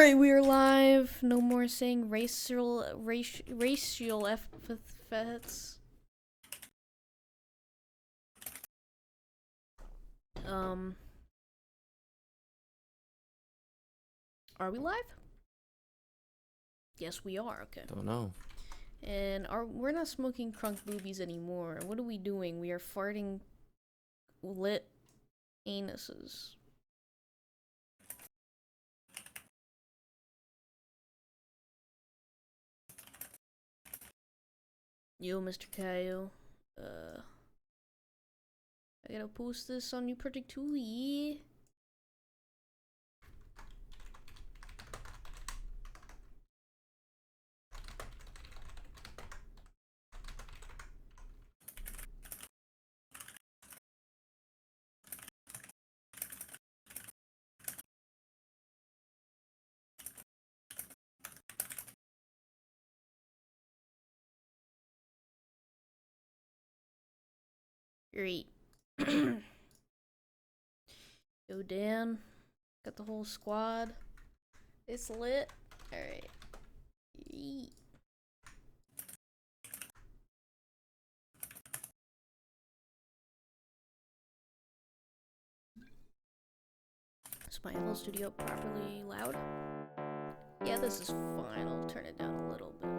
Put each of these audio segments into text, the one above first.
Alright, we are live. No more saying racial epithets. Are we live? Yes, we are. Okay. Don't know. And we're not smoking crunk boobies anymore. What are we doing? We are farting lit anuses. Yo, Mr. Kyle. I gotta post this on New Project Toolie. Great. Yo, Dan. Got the whole squad. It's lit. Alright. Yeet. Is my FL Studio properly loud? Yeah, this is fine. I'll turn it down a little bit.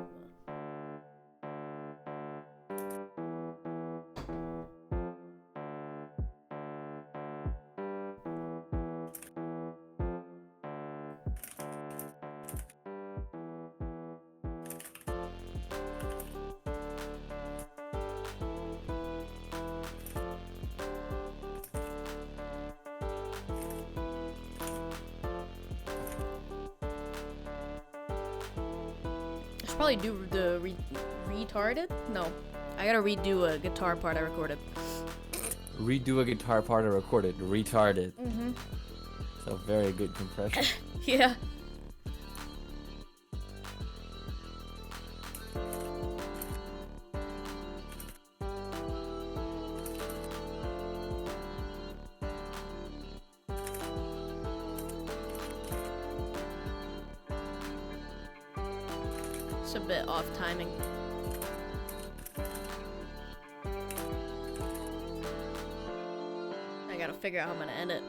I should probably do the retarded? No. I gotta redo a guitar part I recorded. Redo a guitar part I recorded. Retarded. Mm-hmm. So very good compression. Yeah. It's a bit off timing. I gotta figure out how I'm gonna end it.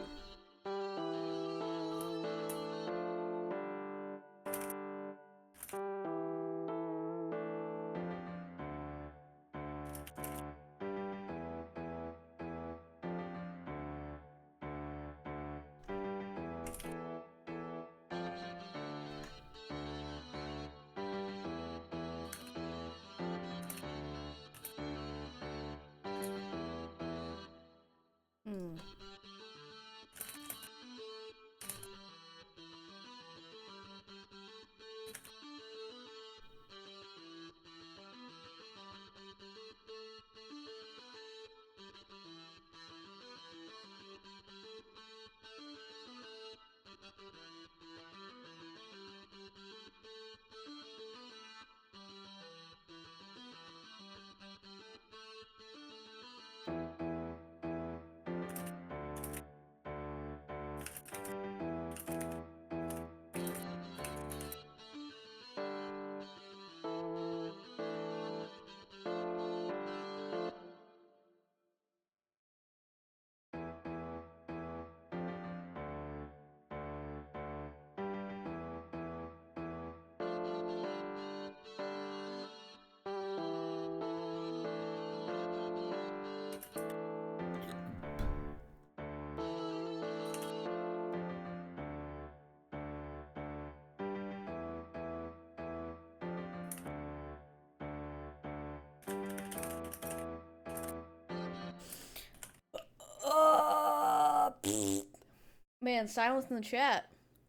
Man, silence in the chat.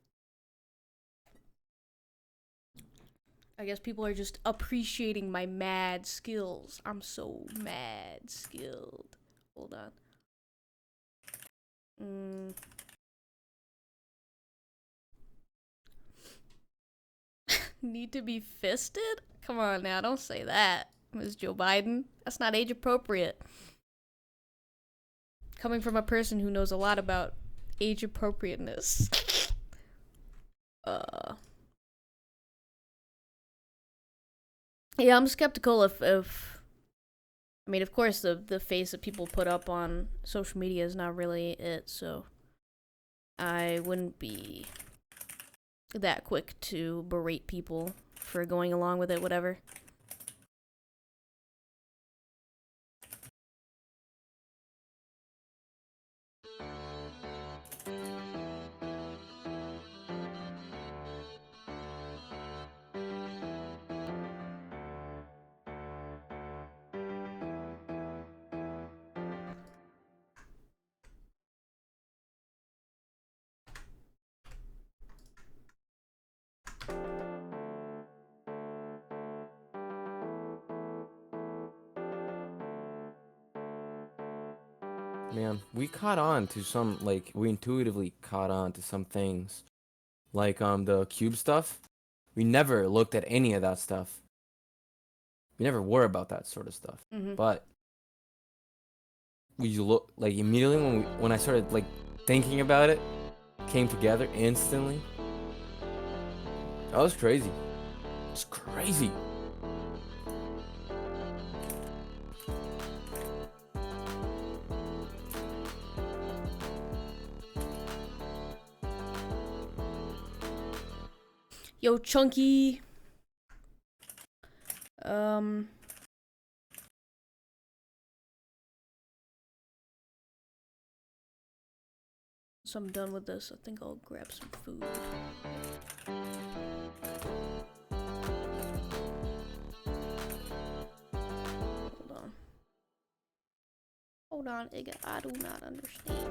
I guess people are just appreciating my mad skills. I'm so mad skilled. Hold on. Need to be fisted? Come on now, don't say that, Ms. Joe Biden. That's not age appropriate. Coming from a person who knows a lot about age appropriateness. Yeah, I'm skeptical if I mean, of course, the face that people put up on social media is not really it, so I wouldn't be that quick to berate people for going along with it, whatever. Man, we caught on to some, like, we intuitively caught on to some things. Like, the cube stuff. We never looked at any of that stuff. We never were about that sort of stuff. Mm-hmm. But we look, like, immediately when I started, like, thinking about it, came together instantly. That was crazy. It's crazy. Yo, Chunky. So I'm done with this. I think I'll grab some food. Hold on. Hold on, Igga. I do not understand.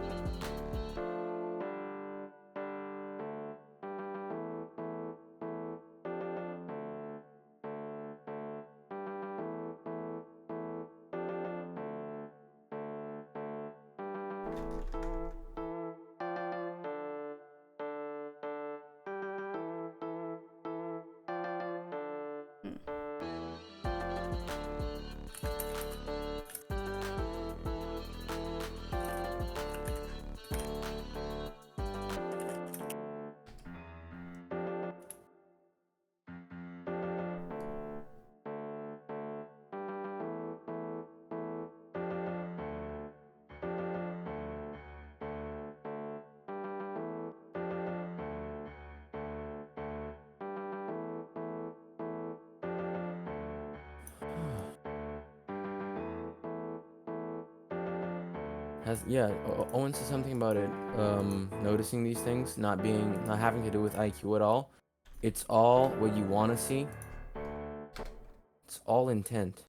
Owen said something about it. Noticing these things not having to do with IQ at all. It's all what you want to see. It's all intent.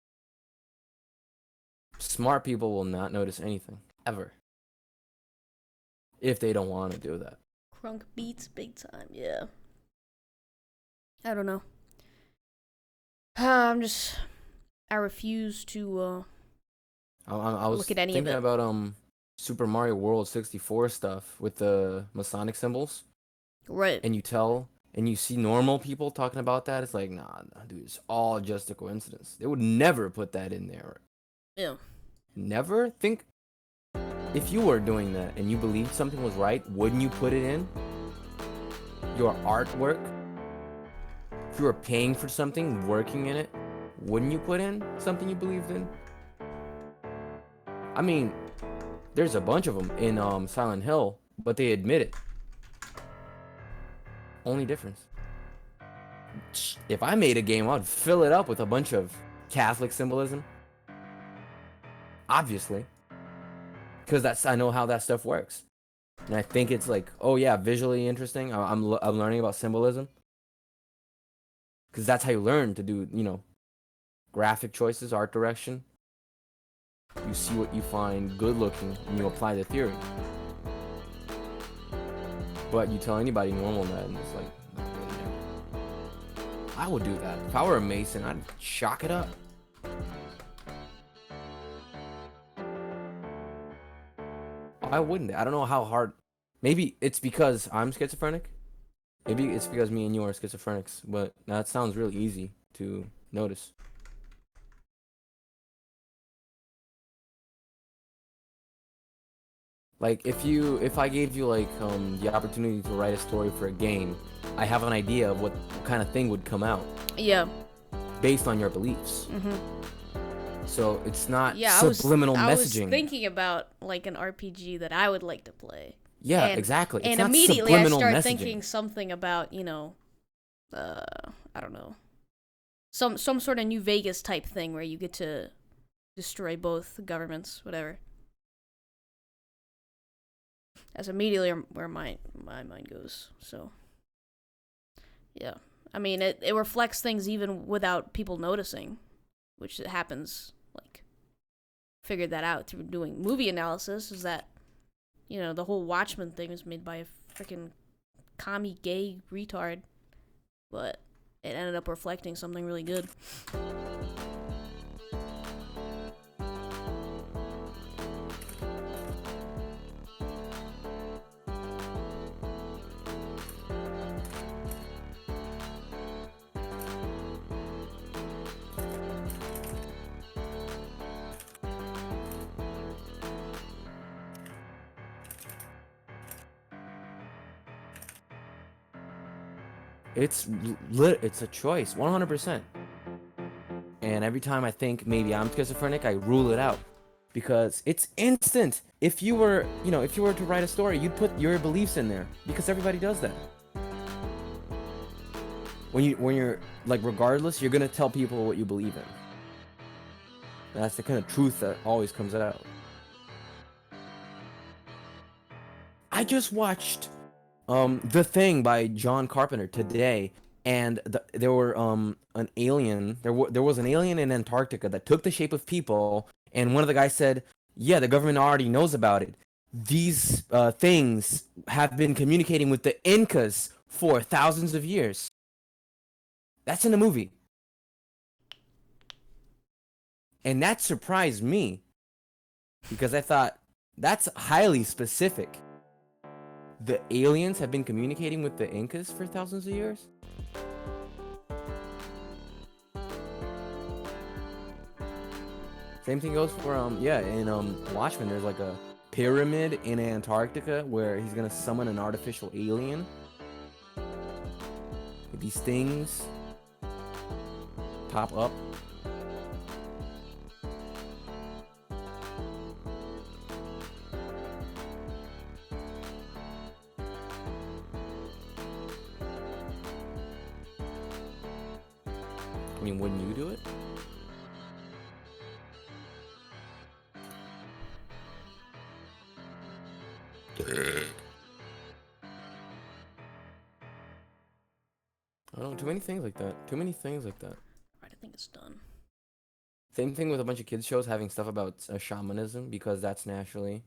Smart people will not notice anything ever if they don't want to do that. Crunk beats big time. Yeah. I don't know. I refuse to I was look at any of thinking it. about Super Mario World 64 stuff with the Masonic symbols, Right. and you see normal people talking about that. It's like, nah, dude, it's all just a coincidence. They would never put that in there. Yeah. Never think. If you were doing that and you believed something was right, wouldn't you put it in your artwork? If you were paying for something, working in it, wouldn't you put in something you believed in? I mean, there's a bunch of them in Silent Hill, but they admit it. Only difference. If I made a game, I'd fill it up with a bunch of Catholic symbolism. Obviously. Because I know how that stuff works. And I think it's like, oh yeah, visually interesting. I'm learning about symbolism. Because that's how you learn to do, graphic choices, art direction. You see what you find good looking and you apply the theory. But you tell anybody normal that and it's like, not really. I would do that. If I were a Mason, I'd chalk it up. Why wouldn't they? I don't know how hard. Maybe it's because I'm schizophrenic. Maybe it's because me and you are schizophrenics. But that sounds really easy to notice. Like if I gave you like the opportunity to write a story for a game, I have an idea of what kind of thing would come out. Yeah. based on your beliefs. So it's not Yeah, subliminal I was messaging. thinking about like an RPG that I would like to play. Yeah, And- exactly. It's And not immediately I subliminal start messaging. thinking something about, I don't know, some sort of New Vegas type thing where you get to destroy both governments, whatever. That's immediately where my mind goes. So, yeah. I mean, it reflects things even without people noticing, which it happens, like, figured that out through doing movie analysis, is that, the whole Watchmen thing was made by a freaking commie gay retard, but it ended up reflecting something really good. It's a choice, 100%. And every time I think maybe I'm schizophrenic, I rule it out because it's instant. If you were to write a story, you'd put your beliefs in there because everybody does that. When you're like, regardless, you're gonna tell people what you believe in. That's the kind of truth that always comes out. I just watched The Thing by John Carpenter today, and there was an alien in Antarctica that took the shape of people, and one of the guys said, yeah, the government already knows about it. These things have been communicating with the Incas for thousands of years. That's in the movie. And that surprised me because I thought that's highly specific. The aliens have been communicating with the Incas for thousands of years? Same thing goes for in Watchmen, there's like a pyramid in Antarctica where he's gonna summon an artificial alien. These things pop up. I mean, wouldn't you do it? I don't know, too many things like that. Right, I think it's done. Same thing with a bunch of kids shows having stuff about shamanism because that's naturally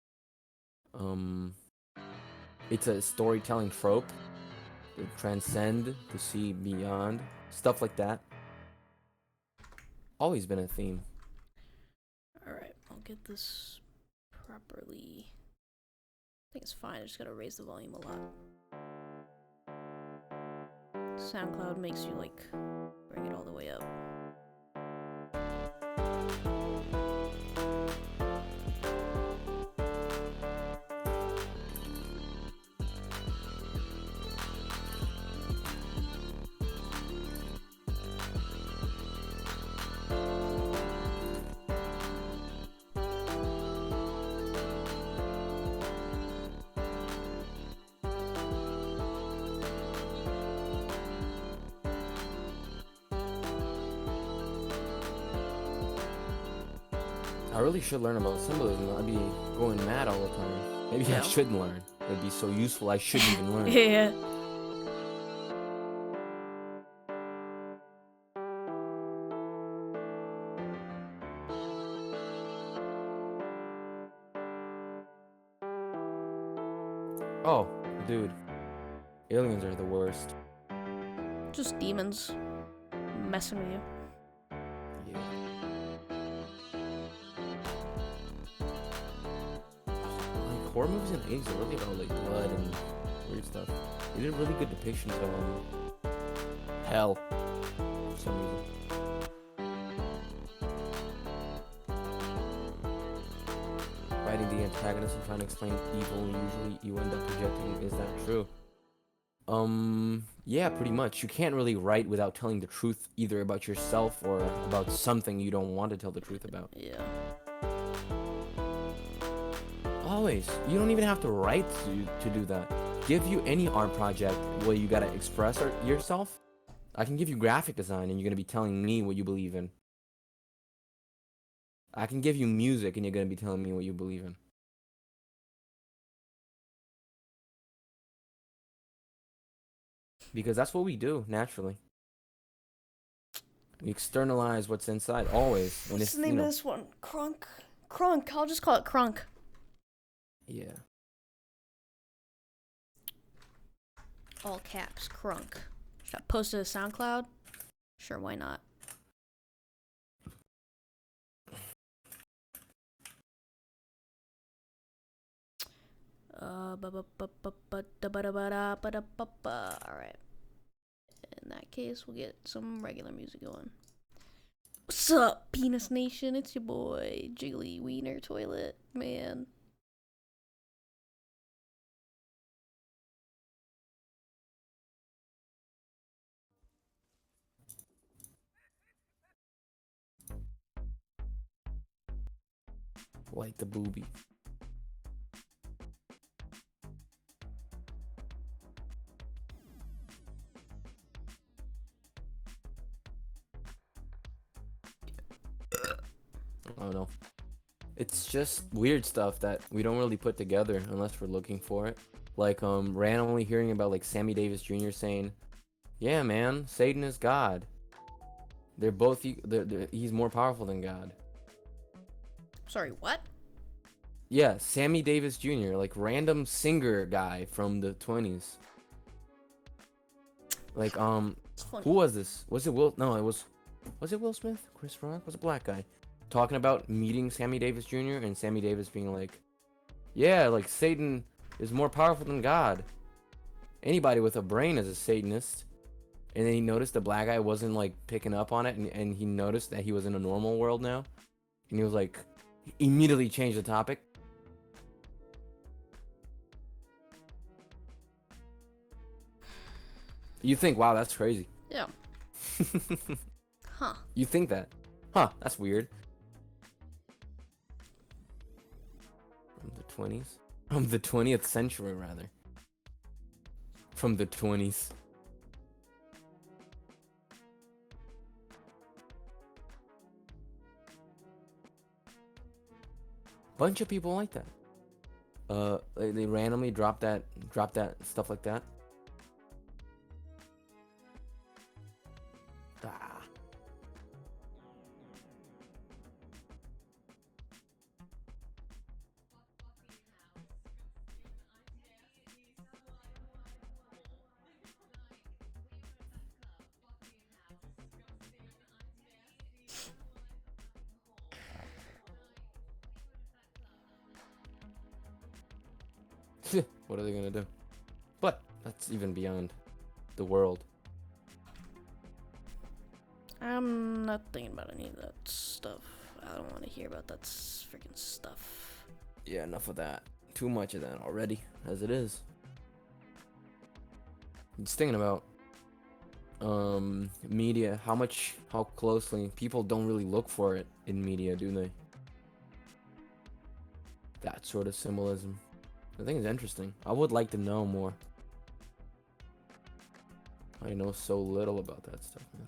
it's a storytelling trope to transcend, to see beyond, stuff like that. Always been a theme. Alright, I'll get this properly. I think it's fine, I just gotta raise the volume a lot. SoundCloud makes you, like, bring it all the way up. I really should learn about symbolism. I'd be going mad all the time. Maybe I shouldn't learn. It'd be so useful I shouldn't even learn. Yeah. Oh, dude. Aliens are the worst. Just demons messing with you. Yeah. Like, horror movies in the 80s are really about, like, blood and weird stuff. They did really good depictions of hell for some reason. Writing the antagonist and trying to explain evil, usually you end up projecting, is that true? Yeah, pretty much. You can't really write without telling the truth either about yourself or about something you don't want to tell the truth about. Yeah. Always. You don't even have to write to do that. Give you any art project where you gotta express yourself. I can give you graphic design and you're gonna be telling me what you believe in. I can give you music and you're gonna be telling me what you believe in. Because that's what we do naturally. We externalize what's inside always. And What's if the name of this one? Crunk. Crunk. I'll just call it Crunk. yeah. All caps. Crunk. Should I post it to SoundCloud? Sure, why not? Alright. In that case, we'll get some regular music going. What's up, Penis Nation? It's your boy, Jiggly Wiener Toilet Man. Like the booby. I don't know. It's just weird stuff that we don't really put together unless we're looking for it. Like randomly hearing about like Sammy Davis Jr. saying, "Yeah, man, Satan is God. They're both he's more powerful than God." Sorry, what? Yeah, Sammy Davis Jr., like random singer guy from the 20s. Like who was this? Was it Will? No, was it Will Smith? Chris Rock? Was a black guy talking about meeting Sammy Davis Jr. and Sammy Davis being like, "Yeah, like Satan is more powerful than God. Anybody with a brain is a Satanist." And then he noticed the black guy wasn't like picking up on it, and he noticed that he was in a normal world now, and he was like, he immediately changed the topic. You think, wow, that's crazy. Yeah. Huh. You think that? Huh, that's weird. From the 20s? From the 20th century, rather. From the 20s. Bunch of people like that. They randomly drop that stuff like that. Ah. What are they gonna do? But that's even beyond the world. I'm not thinking about any of that stuff. I don't want to hear about that freaking stuff. Yeah, enough of that. Too much of that already, as it is. Just thinking about media, how closely people don't really look for it in media, do they? That sort of symbolism. I think it's interesting. I would like to know more. I know so little about that stuff, man.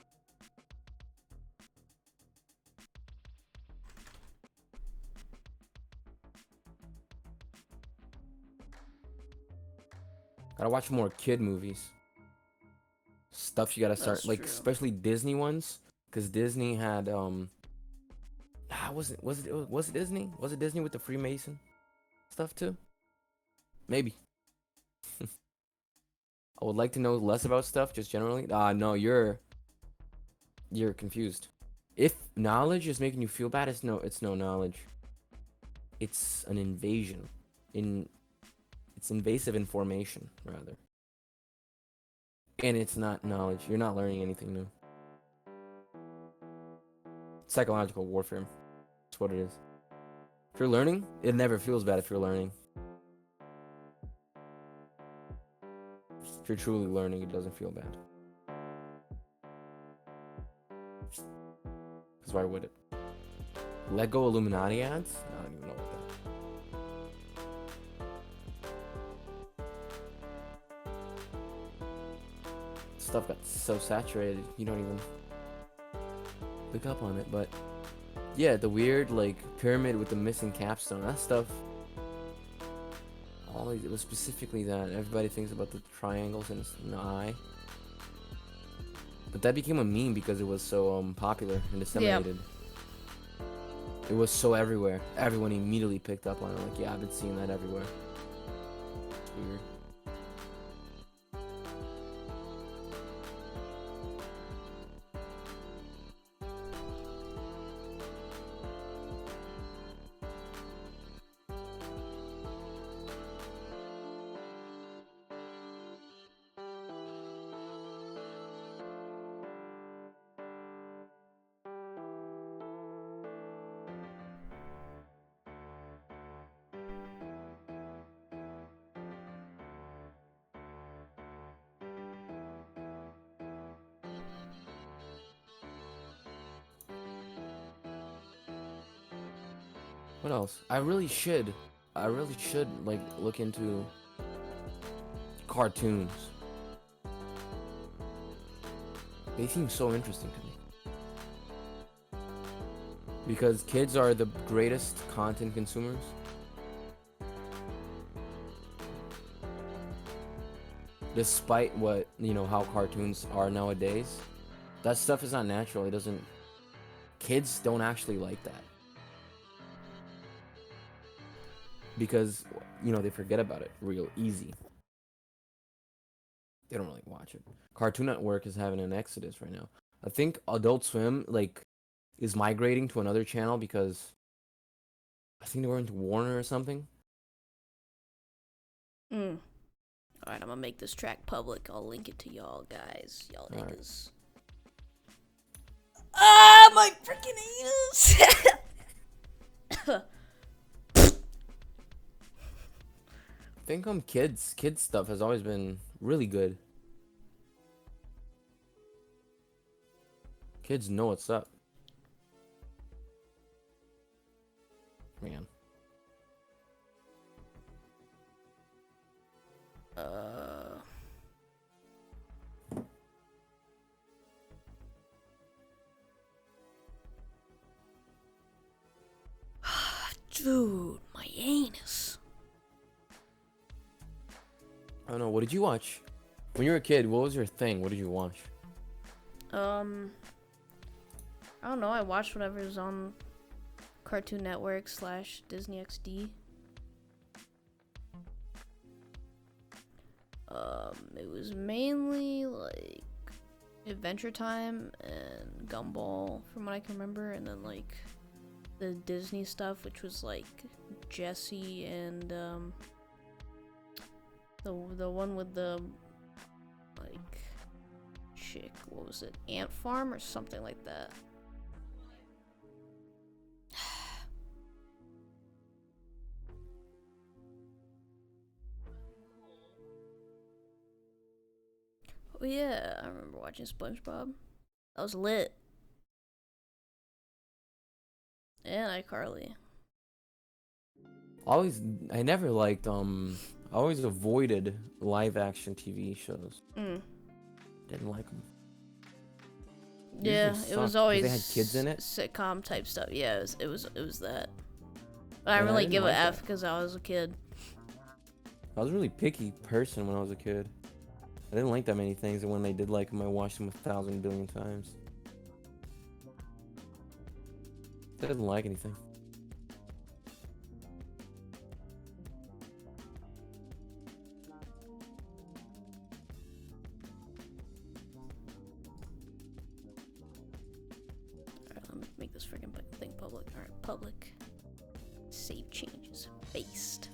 Gotta watch more kid movies. Stuff you gotta start, That's like true. especially Disney ones, because Disney had was it Disney? Was it Disney with the Freemason stuff too? Maybe. I would like to know less about stuff, just generally. No, you're confused. If knowledge is making you feel bad, it's no knowledge. It's an invasion. It's invasive information, rather. And it's not knowledge. You're not learning anything new. Psychological warfare. That's what it is. If you're learning, it never feels bad if you're learning. If you're truly learning, it doesn't feel bad. Because why would it? Lego Illuminati ads? I don't even know what that. Stuff got so saturated, you don't even pick up on it. But yeah, the weird like pyramid with the missing capstone, that stuff. Always, it was specifically that. Everybody thinks about the triangles in the eye. But that became a meme because it was so popular and disseminated. It was so everywhere. Everyone immediately picked up on it. Like, yeah, I've been seeing that everywhere. It's weird. What else? I really should like look into cartoons. They seem so interesting to me. Because kids are the greatest content consumers. Despite what, how cartoons are nowadays. That stuff is not natural. It doesn't. Kids don't actually like that. Because, they forget about it real easy. They don't really watch it. Cartoon Network is having an exodus right now. I think Adult Swim, is migrating to another channel because I think they were into Warner or something. Alright, I'm gonna make this track public. I'll link it to y'all guys. Y'all niggas. Ah, my freaking anus! I think kids stuff has always been really good. Kids know what's up. Man. Dude, my anus. I don't know. What did you watch when you were a kid? What was your thing? What did you watch? I don't know. I watched whatever was on Cartoon Network / Disney XD. It was mainly like Adventure Time and Gumball, from what I can remember, and then like the Disney stuff, which was like Jessie and the one with the like chick, what was it, Ant Farm or something like that. Oh yeah, I remember watching SpongeBob. That was lit. And iCarly. I never liked I always avoided live action TV shows. Didn't like them. Yeah, it was always they had kids in it. Sitcom type stuff. Yeah, it was that. But I And really didn't give like a F that. because I was a kid. I was a really picky person when I was a kid. I didn't like that many things, and when they did like them, I watched them 1,000 billion times. I didn't like anything. Alright, let me make this freaking thing public. Alright, public. Save changes. Based.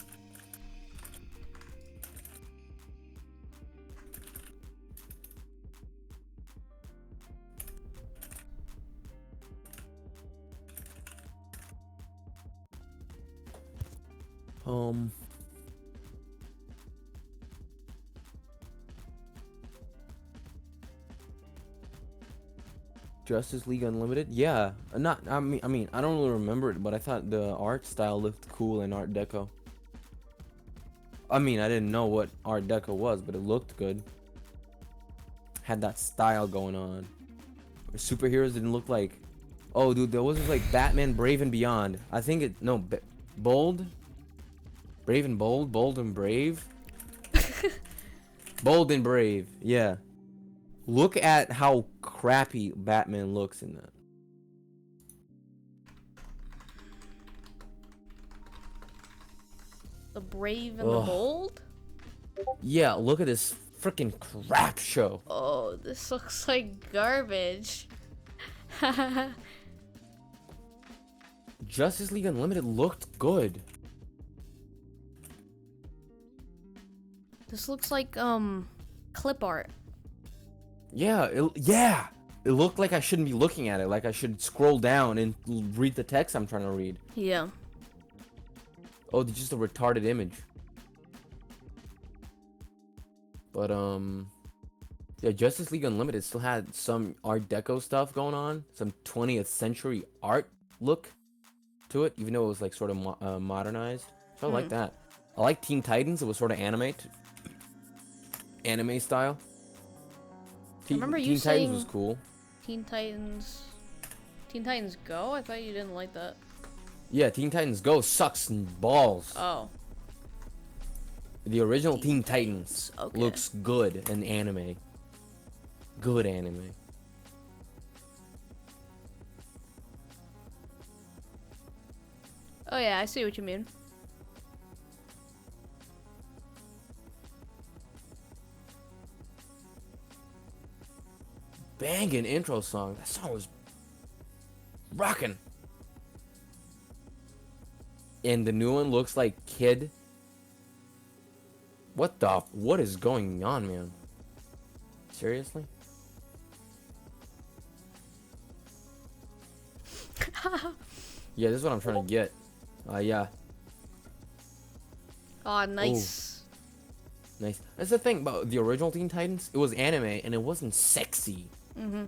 Justice League Unlimited? Yeah, not. I mean, I don't really remember it, but I thought the art style looked cool in Art Deco. I mean, I didn't know what Art Deco was, but it looked good. Had that style going on. Superheroes didn't look like. Oh, dude, there was like Batman Brave and Beyond. I think it no Bold, Brave and Bold, Bold and Brave, Bold and Brave. Yeah. Look at how crappy Batman looks in that. The Brave and the Ugh. Bold? Yeah, look at this freaking crap show. Oh, this looks like garbage. Justice League Unlimited looked good. This looks like clip art. Yeah, yeah. It looked like I shouldn't be looking at it. Like I should scroll down and read the text I'm trying to read. Yeah. Oh, it's just a retarded image. But yeah, Justice League Unlimited still had some Art Deco stuff going on, some 20th century art look to it, even though it was like sort of modernized. So I like that. I like Teen Titans. It was sort of anime style. I remember you Teen Titans was saying cool. Teen Titans Go? I thought you didn't like that. Yeah, Teen Titans Go sucks balls. Oh. The original Teen Titans Okay. looks good in anime. Good anime. Oh yeah, I see what you mean. Banging intro song. That song was rocking. And the new one looks like Kid. What is going on, man? Seriously? Yeah, this is what I'm trying to get. Yeah. Oh, nice. Nice. That's the thing about the original Teen Titans. It was anime and it wasn't sexy. Mm-hmm.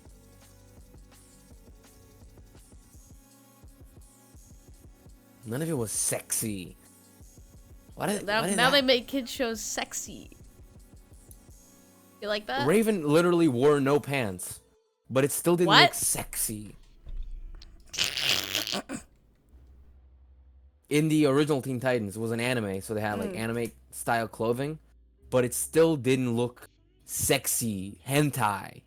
None of it was sexy. Now they make kids shows sexy. You like that? Raven literally wore no pants, but it still didn't What? look sexy. In the original Teen Titans, it was an anime, so they had like anime style clothing, but it still didn't look sexy. Hentai.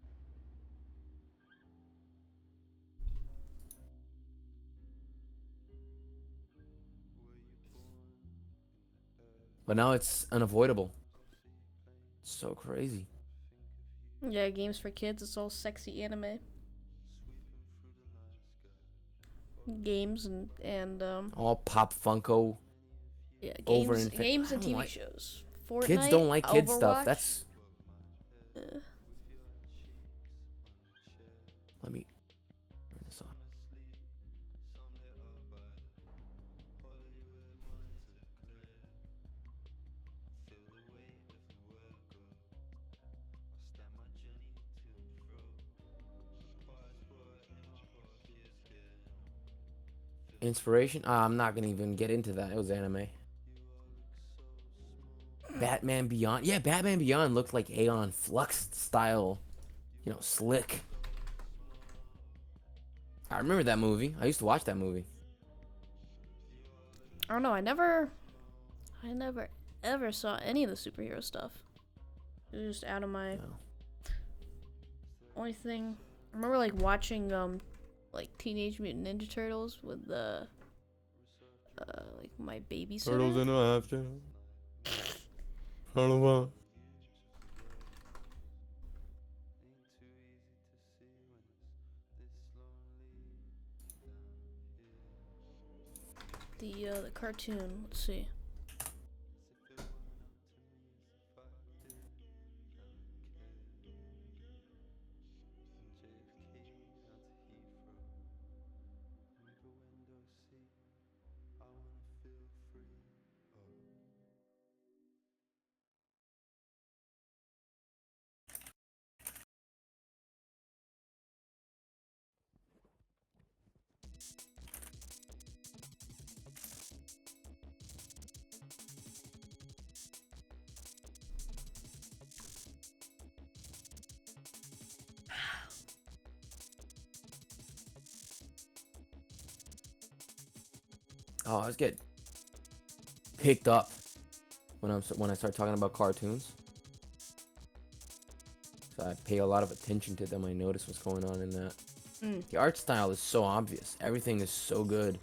But now it's unavoidable. It's so crazy. Yeah, games for kids. It's all sexy anime. Games and All pop Funko. yeah, Over games, in fa- games I and don't TV like- shows. Fortnite, Kids don't like kid stuff. Overwatch. That's. Let me turn this on. Inspiration? I'm not gonna even get into that. It was anime. Batman Beyond. Yeah, Batman Beyond looked like Aeon Flux style, slick. I remember that movie. I used to watch that movie. I don't know. I never ever saw any of the superhero stuff. It was just out of my. No. Only thing I remember, like watching like Teenage Mutant Ninja Turtles with the like my babysitter. in a half Turtle. The cartoon. Let's see. Oh, I just get picked up when I start talking about cartoons. So I pay a lot of attention to them. I notice what's going on in that. Mm. The art style is so obvious. Everything is so good.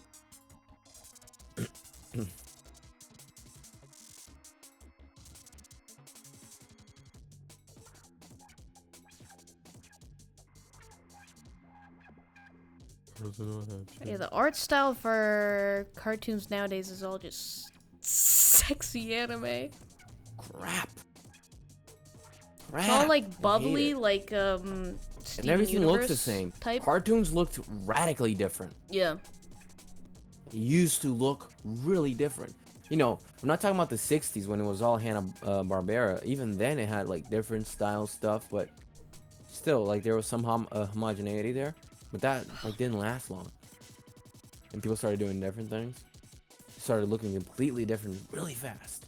Yeah, the art style for cartoons nowadays is all just sexy anime. Crap. It's all like I hate bubbly, it. like And Steven everything looks the Universe same. type. Cartoons looked radically different. Yeah. It used to look really different. You know, I'm not talking about the 60s when it was all Hanna-Barbera. Even then it had like different style stuff, but still, like there was some homogeneity there. But that like didn't last long. And people started doing different things. Started looking completely different really fast.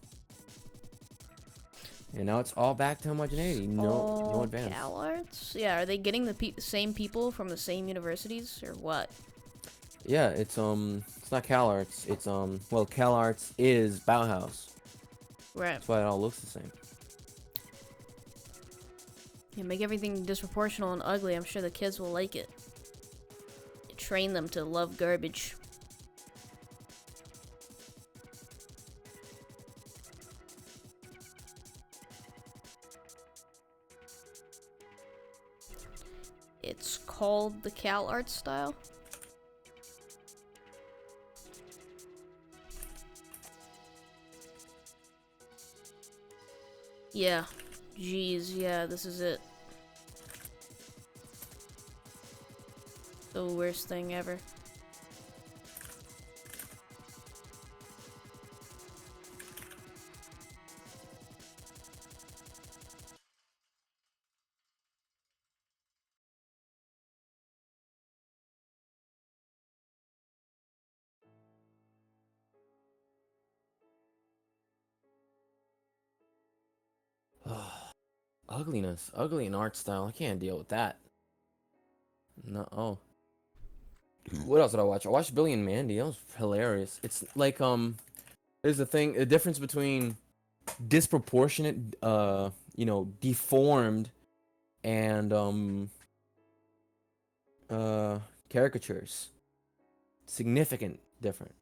And now it's all back to homogeneity. No advance. CalArts? Yeah, are they getting the same people from the same universities or what? Yeah, it's not CalArts. It's well, CalArts is Bauhaus. Right. That's why it all looks the same. You make everything disproportional and ugly. I'm sure the kids will like it. Train them to love garbage. It's called the CalArts style. Yeah. Jeez, yeah, this is it. The worst thing ever. Ugliness, ugly in art style. I can't deal with that. No. Oh. What else did I watch? I watched Billy and Mandy. That was hilarious. It's like there's a difference between disproportionate, deformed, and uh, caricatures. Significant different.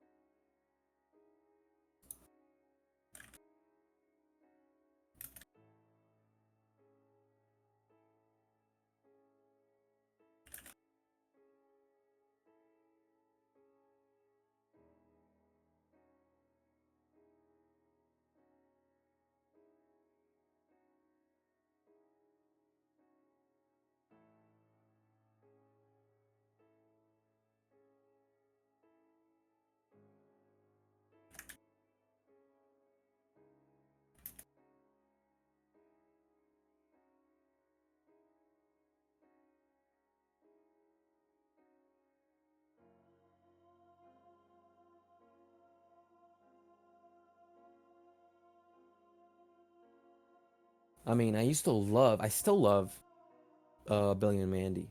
I mean, I still love Billy and Mandy.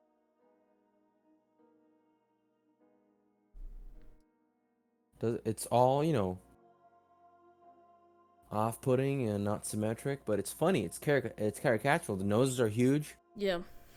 It's all, off-putting and not symmetric, but it's funny. It's caricatural. The noses are huge. Yeah.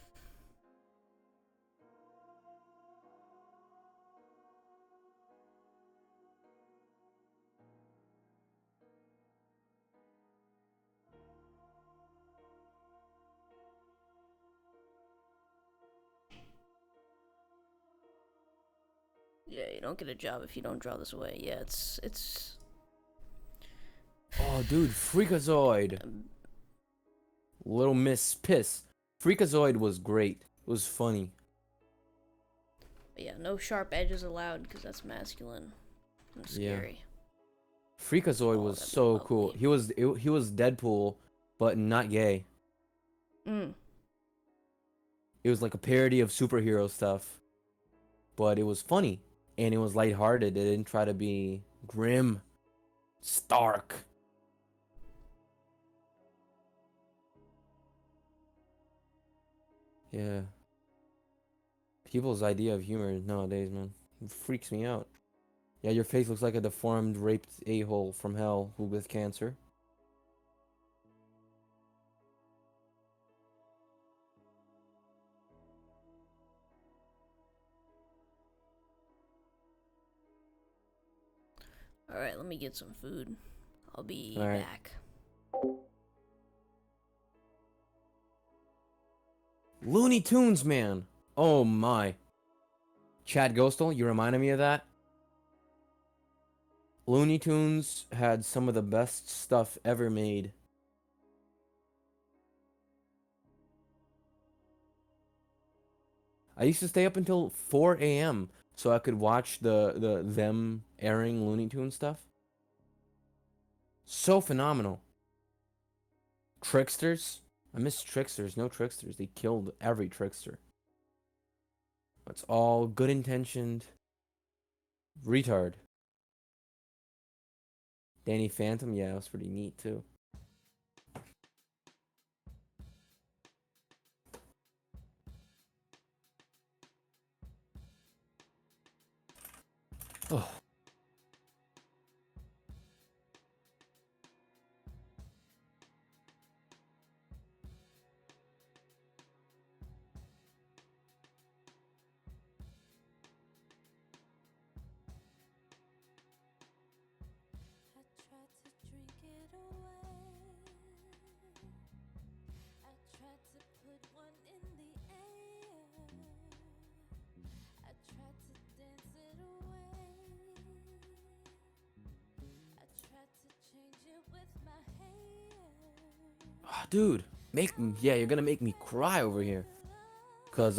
Yeah, you don't get a job if you don't draw this way. Yeah, it's Oh, dude, Freakazoid. Little Miss Piss. Freakazoid was great. It was funny. yeah, no sharp edges allowed because that's masculine and Yeah. scary. Freakazoid Oh, was that'd be so cool. lovely. He was Deadpool, but not gay. Mm. It was like a parody of superhero stuff, but it was funny and it was lighthearted. It didn't try to be grim, stark. Yeah. People's idea of humor nowadays, man, it freaks me out. Yeah, your face looks like a deformed, raped a-hole from hell who with cancer. Alright, let me get some food. I'll be All right. back. Looney Tunes, man. Oh my. Chad Ghostal, you reminded me of that. Looney Tunes had some of the best stuff ever made. I used to stay up until 4 a.m. so I could watch them airing Looney Tunes stuff. So phenomenal. Tricksters. I miss Tricksters. No Tricksters. They killed every Trickster. It's all good intentioned. Retard. Danny Phantom, yeah, that was pretty neat too. Oh. Dude, yeah, you're gonna make me cry over here. Cause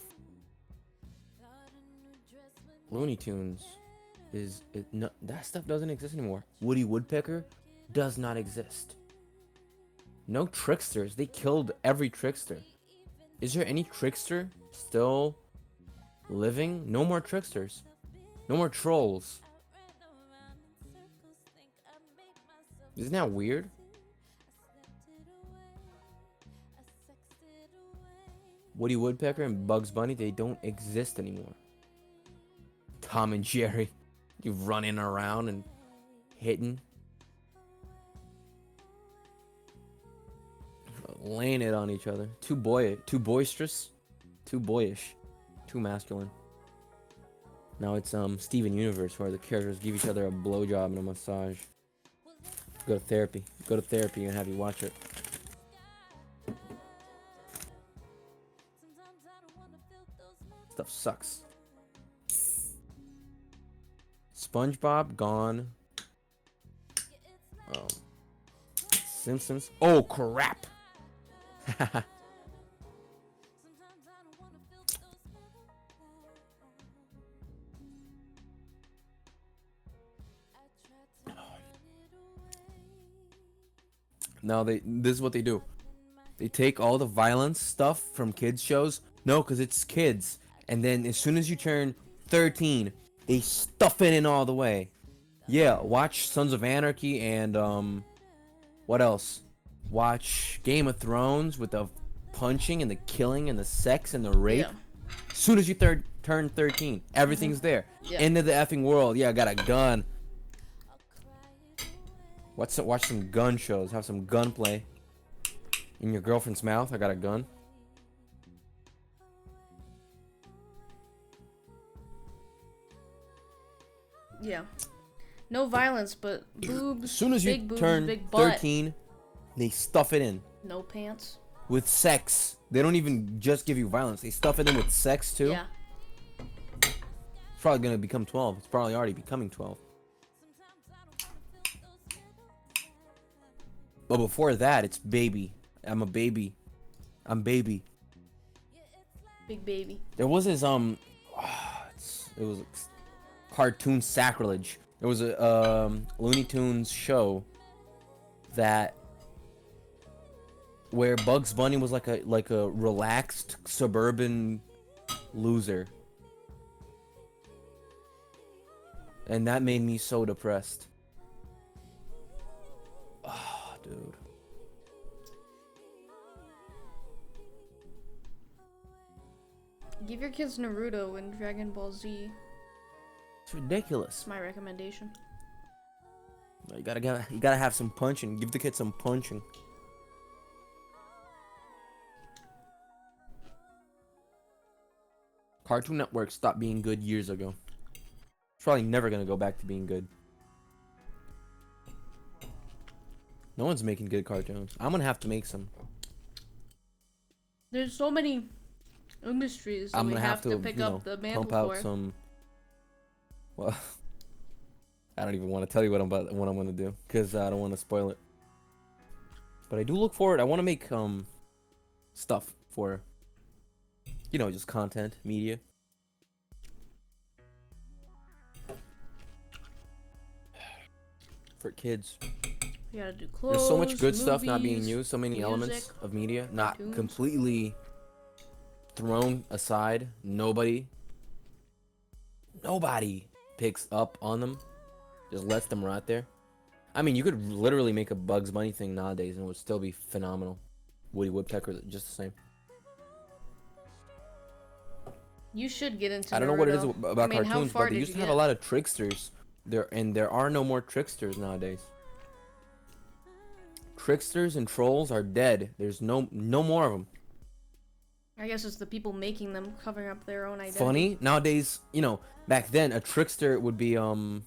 Looney Tunes no, that stuff doesn't exist anymore. Woody Woodpecker does not exist. No Tricksters. They killed every Trickster. Is there any Trickster still living? No more Tricksters. No more trolls. Isn't that weird? Woody Woodpecker and Bugs Bunny, they don't exist anymore. Tom and Jerry, you running around and hitting. Laying it on each other. Too boisterous. Too boyish. Too masculine. Now it's Steven Universe where the characters give each other a blowjob and a massage. Go to therapy. Go to therapy and have you watch it. Stuff sucks. SpongeBob gone. Simpsons. Oh crap. Now this is what they do. They take all the violence stuff from kids shows. No, because it's kids. And then as soon as you turn 13, they stuff it in all the way. Yeah, watch Sons of Anarchy and what else? Watch Game of Thrones with the punching and the killing and the sex and the rape. Yeah. As soon as you turn 13, everything's there. Yeah. End of the effing world. Yeah, I got a gun. Watch some gun shows. Have some gunplay. In your girlfriend's mouth, I got a gun. Yeah. No violence, but boobs. As soon as you big boobs, turn big butt. 13, they stuff it in. No pants. With sex. They don't even just give you violence. They stuff it in with sex too. Yeah. It's probably gonna become 12. It's probably already becoming 12. But before that, it's baby. I'm a baby. I'm baby. Big baby. There was this it was cartoon sacrilege. There was a Looney Tunes show that where Bugs Bunny was like a relaxed suburban loser. And that made me so depressed. Oh, dude. Give your kids Naruto and Dragon Ball Z. It's ridiculous. That's my recommendation. You gotta have some punching. Give the kid some punching. Cartoon Network stopped being good years ago. It's probably never gonna go back to being good. No one's making good cartoons. I'm gonna have to make some. There's so many industries that I'm we gonna have to pick up the mantle pump out for. some. Well, I don't even want to tell you what I'm gonna do because I don't want to spoil it. But I do look forward. I want to make stuff for, just content, media. For kids. You gotta do clothes. There's so much good movies, stuff not being used. So many music, elements of media not cartoons. completely thrown aside. Nobody picks up on them. Just lets them rot there. I mean, you could literally make a Bugs Bunny thing nowadays and it would still be phenomenal. Woody Woodpecker, just the same. You should get into I don't know what it is Naruto. about I mean, how cartoons, far but they did used you to have get? a lot of tricksters. There are no more tricksters nowadays. Tricksters and trolls are dead. There's no more of them. I guess it's the people making them covering up their own identity. Funny nowadays, back then a trickster would be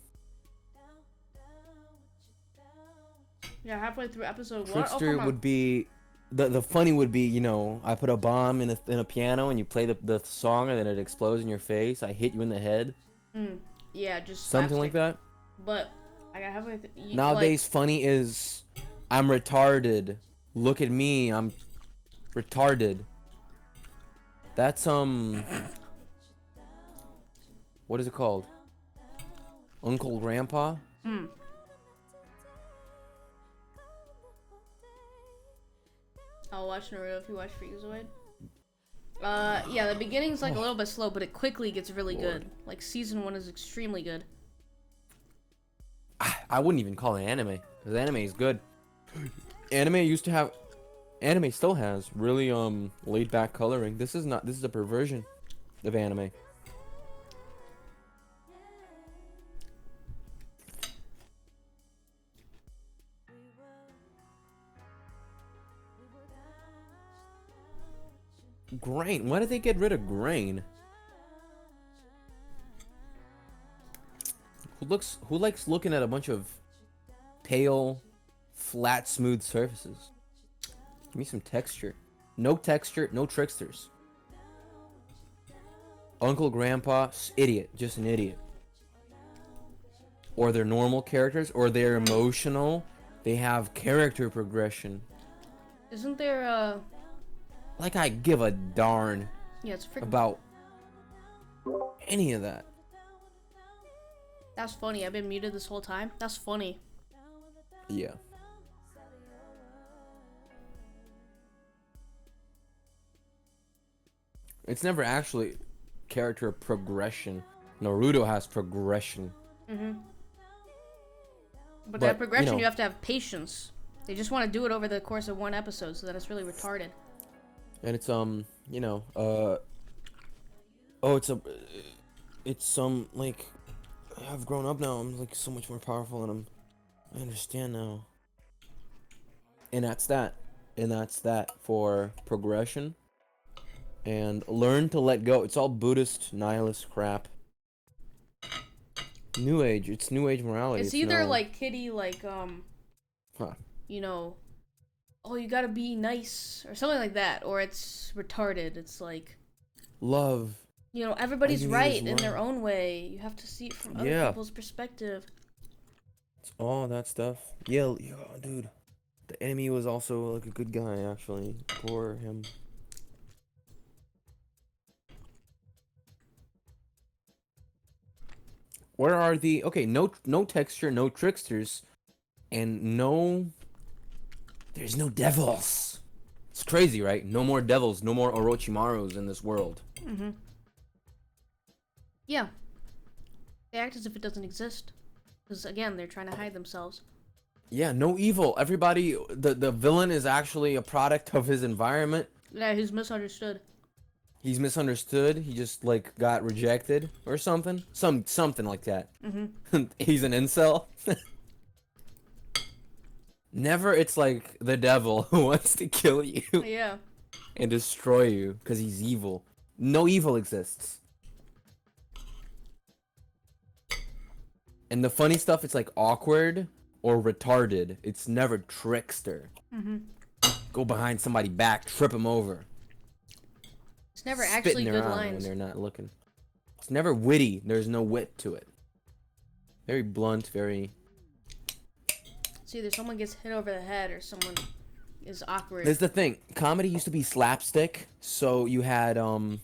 Yeah, halfway through episode 1. trickster would be the funny would be, I put a bomb in a piano and you play the song and then it explodes in your face. I hit you in the head. Yeah, just Something like slapstick. that. But I got halfway through. Nowadays funny is I'm retarded. Look at me, I'm retarded. That's what is it called? Uncle Grandpa? I'll watch Naruto if you watch Freakazoid. Yeah, the beginning's like a little bit slow, but it quickly gets really good. Like season 1 is extremely good. I wouldn't even call it anime, because anime is good. Anime still has really laid back coloring. This is a perversion of anime. Grain. Why did they get rid of grain? Who likes looking at a bunch of pale, flat, smooth surfaces? Give me some texture. No texture, no tricksters. Uncle Grandpa, idiot, just an idiot. Or they're normal characters, or they're emotional. They have character progression. Isn't there Like I give a darn yeah, it's freaking. about any of that. That's funny. I've been muted this whole time. That's funny. Yeah. It's never actually character progression. Naruto has progression. But that But, progression, you have to have patience. They just want to do it over the course of one episode, so that it's really retarded. And it's like I've grown up now. I'm like so much more powerful and I understand now. And that's that. And that's that for progression. And learn to let go. It's all Buddhist nihilist crap. New Age. It's New Age morality. It's either no- like kitty, like Huh. oh, you gotta be nice or something like that, or it's retarded. It's like, Love. everybody's All you need right is in their love. own way. You have to see it from other Yeah. people's perspective. It's all that stuff. Yeah, dude. The enemy was also like a good guy, actually. Poor him. Where are the no texture, no tricksters, and there's no devils. It's crazy, right? No more devils, no more Orochimarus in this world. Yeah. They act as if it doesn't exist. Because, again, they're trying to hide themselves. Yeah, no evil. Everybody, the villain is actually a product of his environment. Yeah, who's misunderstood. He's misunderstood. He just like got rejected or something. Something like that. Mm-hmm. He's an incel. Never it's like the devil who wants to kill you Yeah. and destroy you because he's evil. No evil exists. And the funny stuff, it's like awkward or retarded. It's never trickster. Mm-hmm. Go behind somebody back, trip him over. It's never Spit actually in their good eye lines. when they're not looking. It's never witty. There's no wit to it. Very blunt, very... It's either someone gets hit over the head or someone is awkward. That's the thing. Comedy used to be slapstick, so you had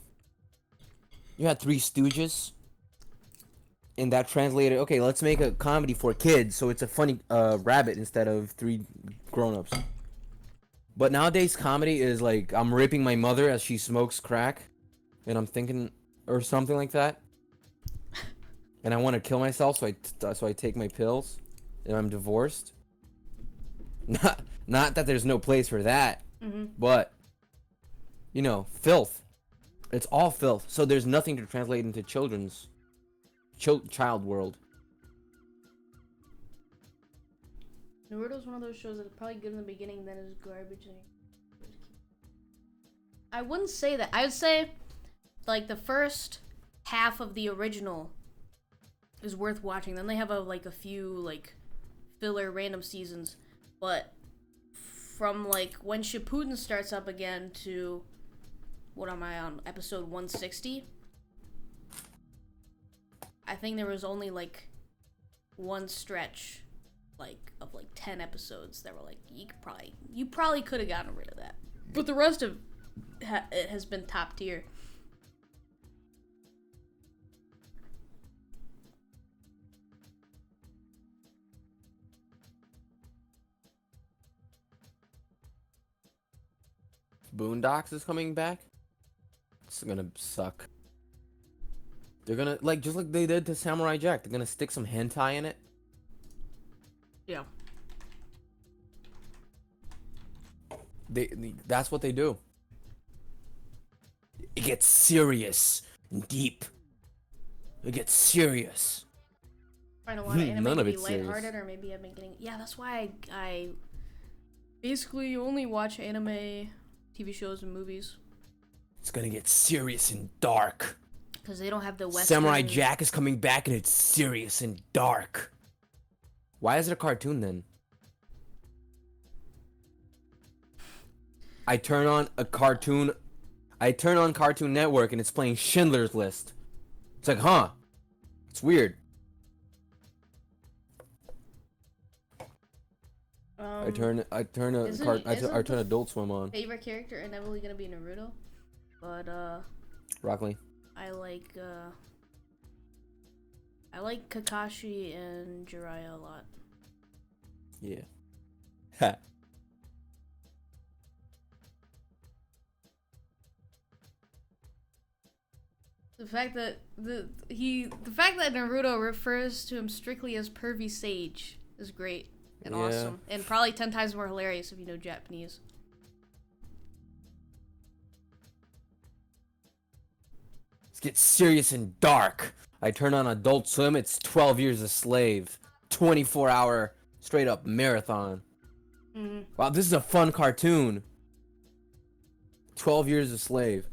Three Stooges, and that translated. Okay, let's make a comedy for kids, so it's a funny rabbit instead of three grown-ups. But nowadays, comedy is like I'm raping my mother as she smokes crack, and I'm thinking or something like that, and I want to kill myself, so I take my pills, and I'm divorced. Not that there's no place for that, Mm-hmm. but you know, filth. It's all filth. So there's nothing to translate into children's child world. Naruto's one of those shows that's probably good in the beginning, then is garbage. I wouldn't say that. I would say, like, the first half of the original is worth watching. Then they have a few like filler random seasons, but from like when Shippuden starts up again to what am I on, episode 160? I think there was only like one stretch of 10 episodes that were like you probably could have gotten rid of that. But the rest of it has been top tier. Boondocks is coming back. It's gonna suck. They're gonna just like they did to Samurai Jack. They're gonna stick some hentai in it. Yeah. That's what they do. It gets serious and deep. It gets serious. Trying to watch anime None to of be it's serious. lighthearted, or maybe I've been getting. Yeah, that's why I basically only watch anime, TV shows, and movies. It's gonna get serious and dark. Because they don't have the Western. Samurai Jack is coming back and it's serious and dark. Why is it a cartoon then? I turn on Cartoon Network and it's playing Schindler's List. It's like, huh? It's weird. I turn Adult Swim on. Favorite character inevitably gonna be Naruto, but Rock Lee. I like Kakashi and Jiraiya a lot. Yeah. Ha. The fact that Naruto refers to him strictly as pervy sage is great and Yeah. awesome, and probably 10 times more hilarious if you know Japanese. Let's get serious and dark. I turn on Adult Swim, it's 12 Years a Slave. 24-hour straight up marathon. Mm-hmm. Wow, this is a fun cartoon. 12 Years a Slave.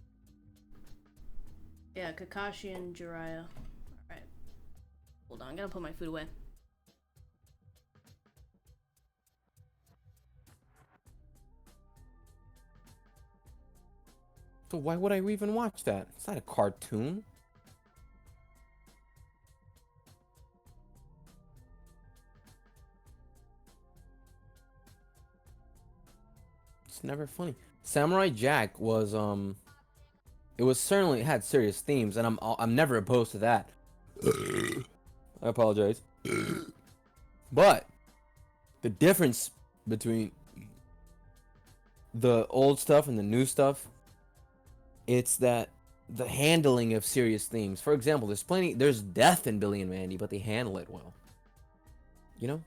Yeah, Kakashi and Jiraiya. Alright. Hold on, I'm gonna put my food away. So why would I even watch that? It's not a cartoon. It's never funny. Samurai Jack was it had serious themes, and I'm never opposed to that. I apologize. But the difference between the old stuff and the new stuff, it's that the handling of serious themes. For example, there's death in Billy and Mandy, but they handle it well. You know?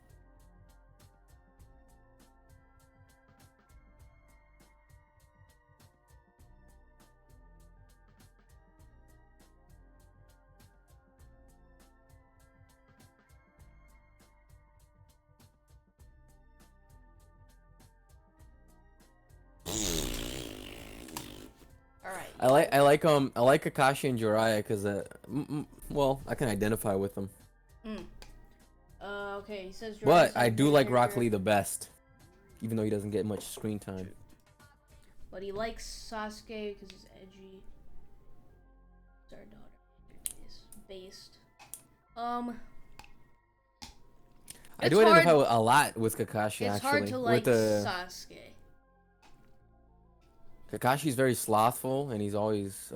Alright. I like Kakashi and Jiraiya because well, I can identify with them. Mm. Okay, he says But Jiraiya's I his do favorite like Rock character, Lee the best, even though he doesn't get much screen time. but he likes Sasuke because he's edgy. It's our daughter is based. I It's do identify hard- with a lot with Kakashi It's actually. hard to like with the Sasuke. Kakashi's very slothful and he's always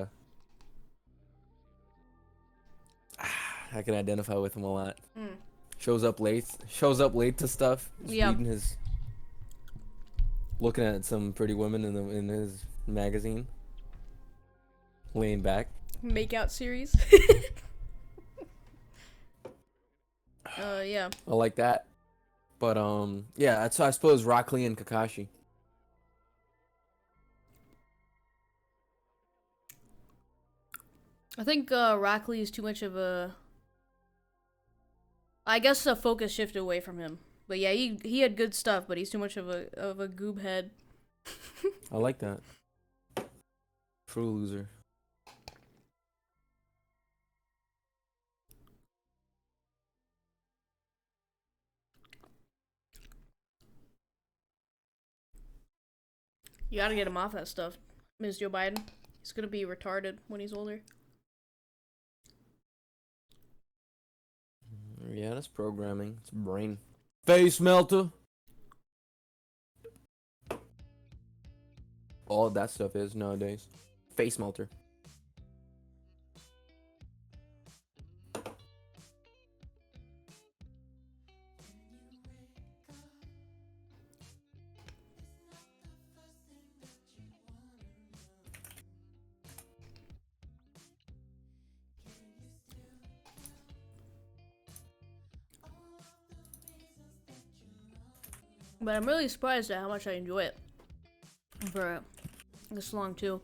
I can identify with him a lot. Mm. Shows up late to stuff. Just Yeah. reading his looking at some pretty women in his magazine. Laying back. Makeout series. Yeah. I like that. But yeah, so I suppose Rock Lee and Kakashi. I think Rock Lee is too much of a. I guess the focus shifted away from him. But yeah, he had good stuff, but he's too much of a goob head. I like that. True loser. You gotta get him off that stuff, Ms. Joe Biden. He's gonna be retarded when he's older. Yeah, that's programming. It's brain. Face melter. All that stuff is nowadays. Face melter. But I'm really surprised at how much I enjoy it for this long too.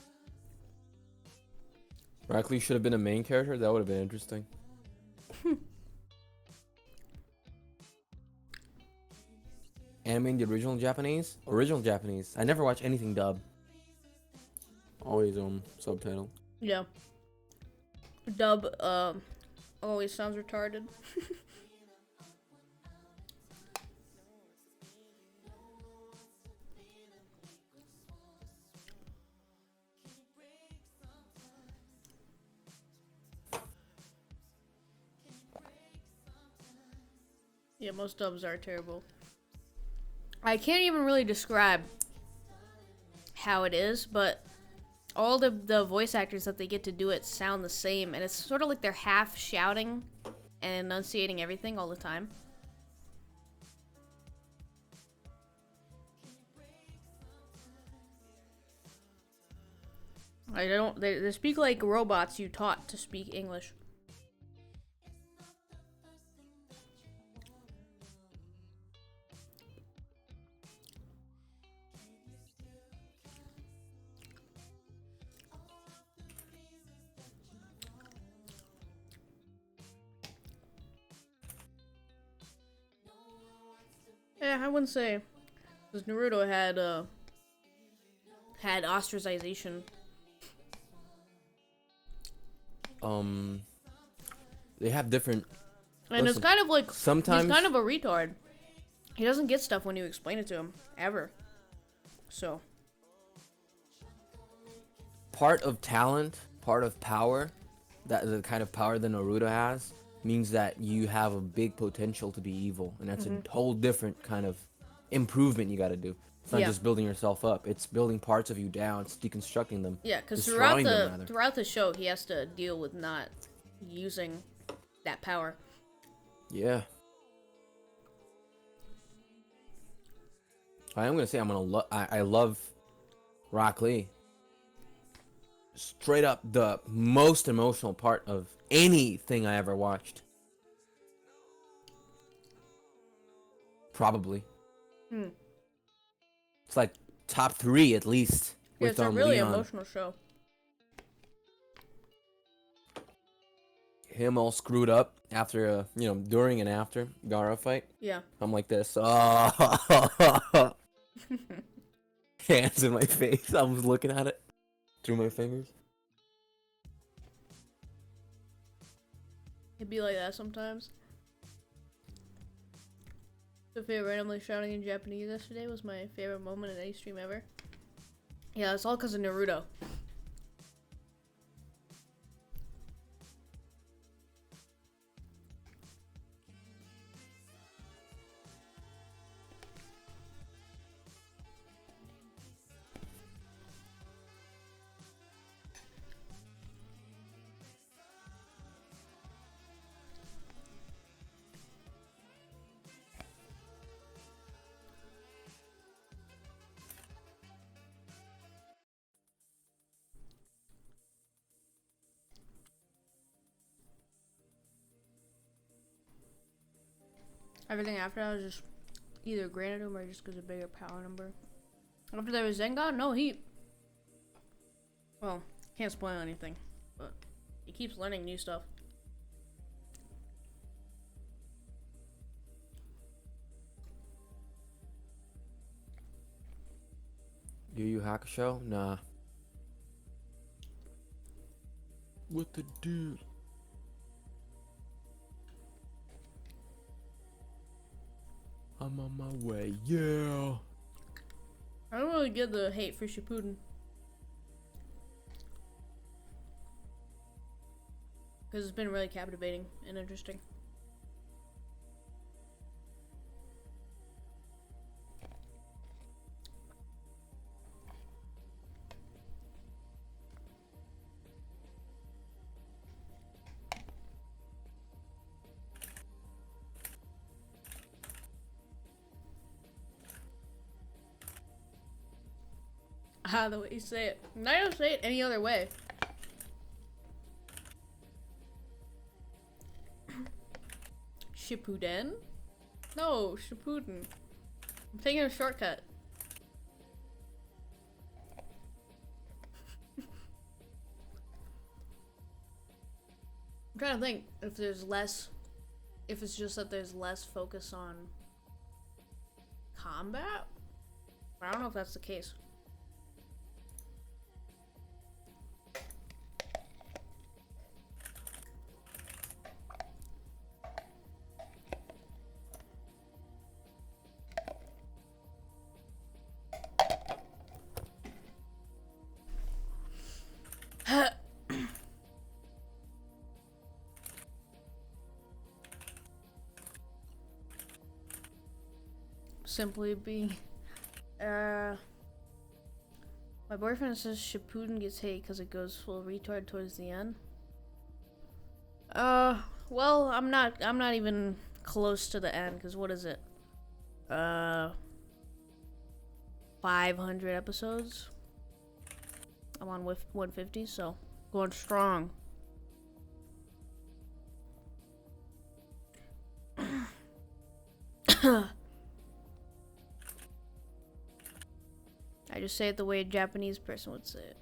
Rock Lee should have been a main character. That would have been interesting. Anime in the original Japanese? Original Japanese. I never watch anything dubbed. Always subtitle. Yeah. Dub always sounds retarded. Yeah, most dubs are terrible. I can't even really describe how it is, but all the voice actors that they get to do it sound the same, and it's sort of like they're half shouting and enunciating everything all the time. They speak like robots you taught to speak English. Yeah, I wouldn't say, because Naruto had ostracization. They have different. And it's Listen, kind of like sometimes he's kind of a retard. He doesn't get stuff when you explain it to him ever. So part of talent, part of power, that the kind of power that Naruto has, means that you have a big potential to be evil, and that's a whole different kind of improvement you got to do. It's not Yeah. just building yourself up; it's building parts of you down, it's deconstructing them. yeah, because Destroying them, rather. throughout the show, he has to deal with not using that power. Yeah. I am gonna say I love Rock Lee. Straight up the most emotional part of anything I ever watched. Probably. It's like top 3 at least. Yeah, With it's a really Leon. emotional show. Him all screwed up after during and after Gaara fight. Yeah. I'm like this. Oh. Hands in my face. I was looking at it. through my fingers. It'd be like that sometimes. Sophia randomly shouting in Japanese yesterday was my favorite moment in any stream ever. Yeah, it's all because of Naruto. Everything after that was just either granted him or just because of bigger power number. After there was Zengon, no, well, can't spoil anything, but he keeps learning new stuff. Yu Yu Hakusho? Nah. What the dude? I'm on my way, yeah. I don't really get the hate for Shippuden. Because it's been really captivating and interesting. Ah, the way you say it. I don't say it any other way. Shippuden? No, Shippuden. I'm taking a shortcut. I'm trying to think if it's just that there's less focus on combat. But I don't know if that's the case. Simply be, my boyfriend says Shippuden gets hate because it goes full retard towards the end. Well, I'm not even close to the end, because what is it? 500 episodes? I'm on 150, so going strong. I just say it the way a Japanese person would say it.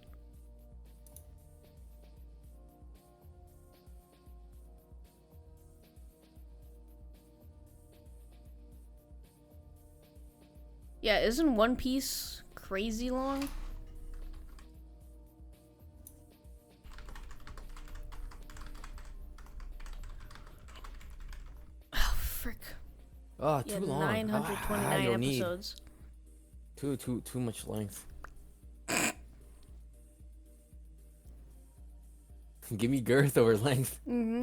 Yeah, isn't One Piece crazy long? Oh, frick. Oh, Yeah, too long. 929 you don't need episodes. too much length. Give me girth over length. Mm-hmm.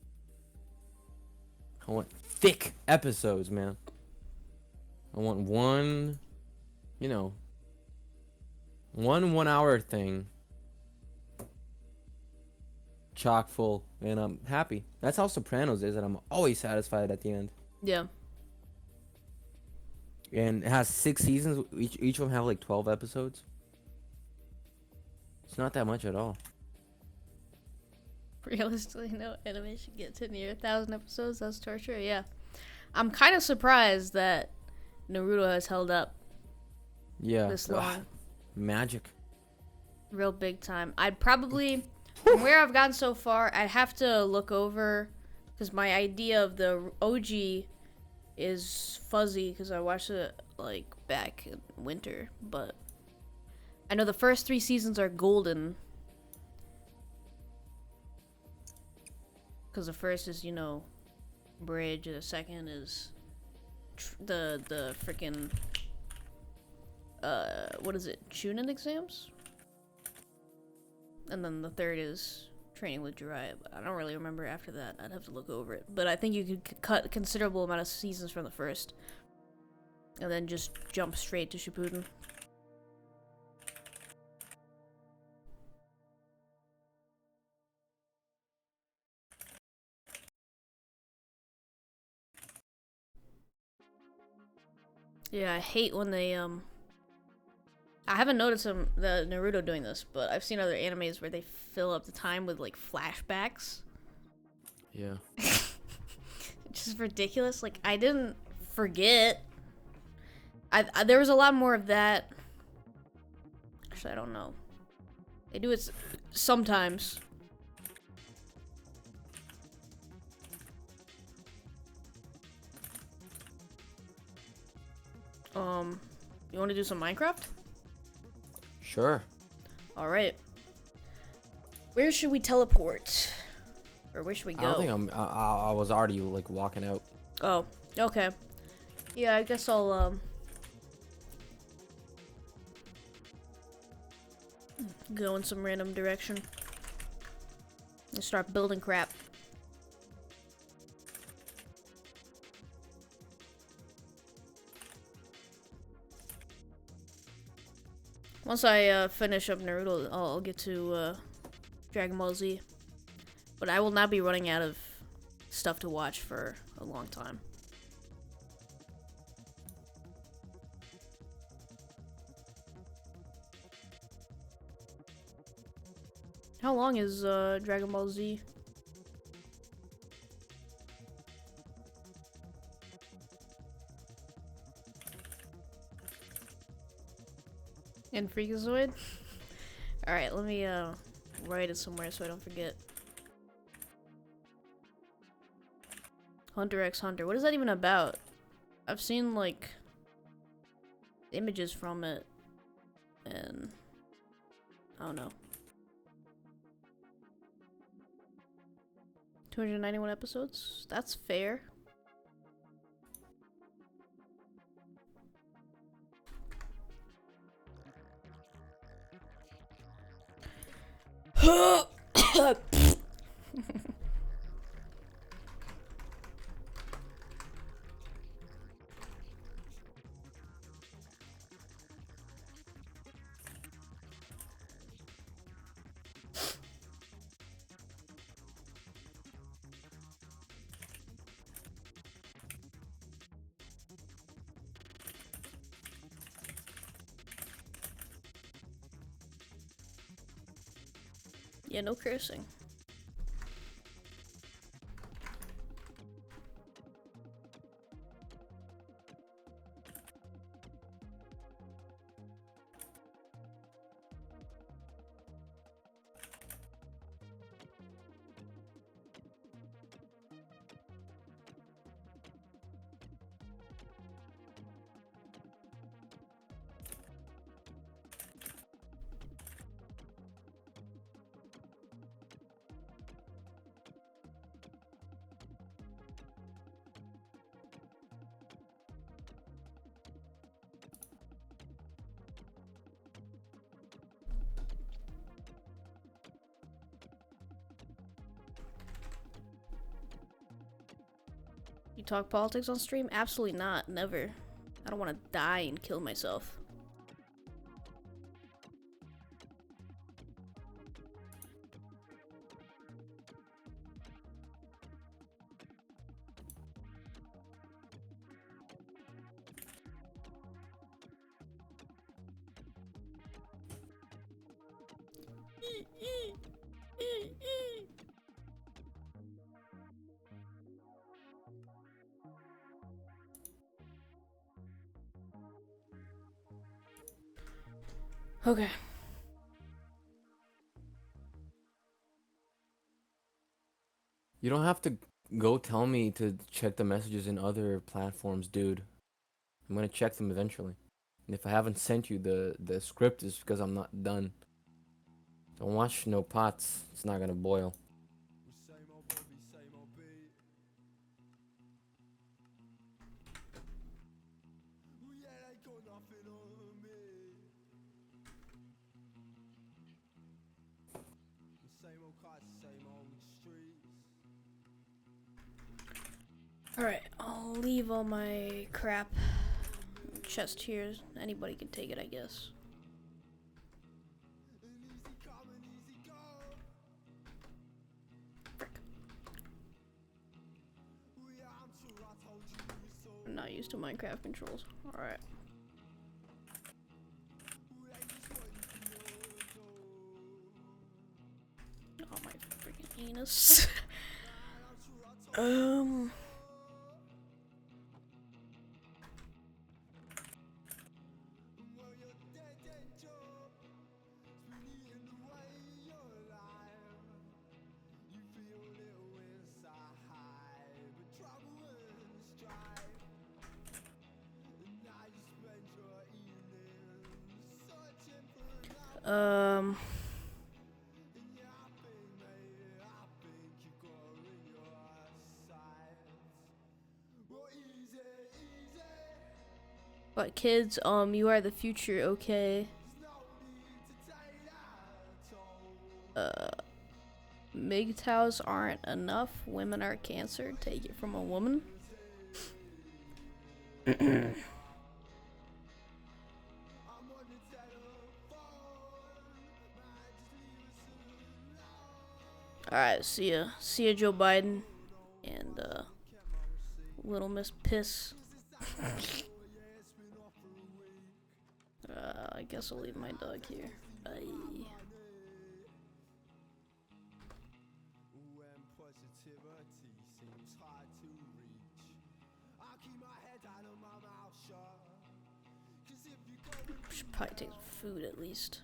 I want thick episodes, man. I want one, you know, one 1 hour thing. Chock full, and I'm happy. That's how Sopranos is, and I'm always satisfied at the end. Yeah. And it has 6 seasons. Each of them have like 12 episodes. It's not that much at all. Realistically, no anime should get to near 1,000 episodes. That's torture. Yeah. I'm kind of surprised that Naruto has held up Yeah. this long. Magic. Real big time. I'd probably, from where I've gotten so far, I'd have to look over, because my idea of the OG is fuzzy, because I watched it like back in winter, but I know the first 3 seasons are golden. Because the first is, you know, Bridge, and the second is the freaking what is it? Chunin exams? And then the third is training with Jiraiya. But I don't really remember after that. I'd have to look over it. But I think you could cut a considerable amount of seasons from the first. And then just jump straight to Shippuden. Yeah, I hate when they, I haven't noticed the Naruto doing this, but I've seen other animes where they fill up the time with, like, flashbacks. Yeah. It's just ridiculous. Like, I didn't forget. There was a lot more of that. Actually, I don't know. They do it sometimes. You want to do some Minecraft? Sure. Alright. Where should we teleport? Or where should we go? I don't think I was already like walking out. Oh, okay. Yeah, I guess I'll go in some random direction and start building crap. Once I finish up Naruto, I'll get to Dragon Ball Z. But I will not be running out of stuff to watch for a long time. How long is Dragon Ball Z? And Freakazoid? Alright, let me write it somewhere so I don't forget. Hunter x Hunter. What is that even about? I've seen, like, images from it. And I don't know. 291 episodes? That's fair. Yeah, no cursing. You talk politics on stream? Absolutely not. Never. I don't want to die and kill myself. Okay. You don't have to go tell me to check the messages in other platforms, dude. I'm gonna check them eventually. And if I haven't sent you the script, it's because I'm not done. Don't watch no pots. It's not gonna boil. Alright, I'll leave all my crap chest here. Anybody can take it, I guess. Frick. I'm not used to Minecraft controls. Alright. Oh my freaking anus. um But kids, you are the future, okay? MGTOWs aren't enough. Women are cancer. Take it from a woman. Alright, see ya. See ya, Joe Biden. And, Little Miss Piss. I guess I'll leave my dog here. Bye. Should probably take food at least.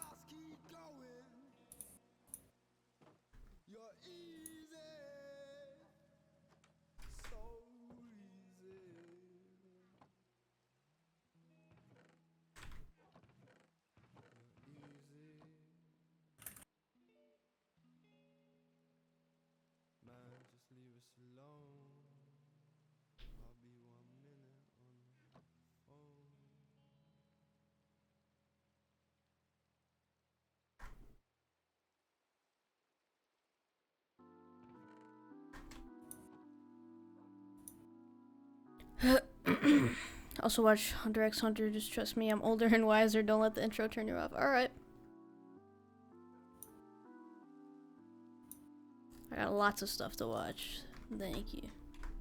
Also watch Hunter x Hunter, just trust me, I'm older and wiser, don't let the intro turn you off. Alright. I got lots of stuff to watch. Thank you.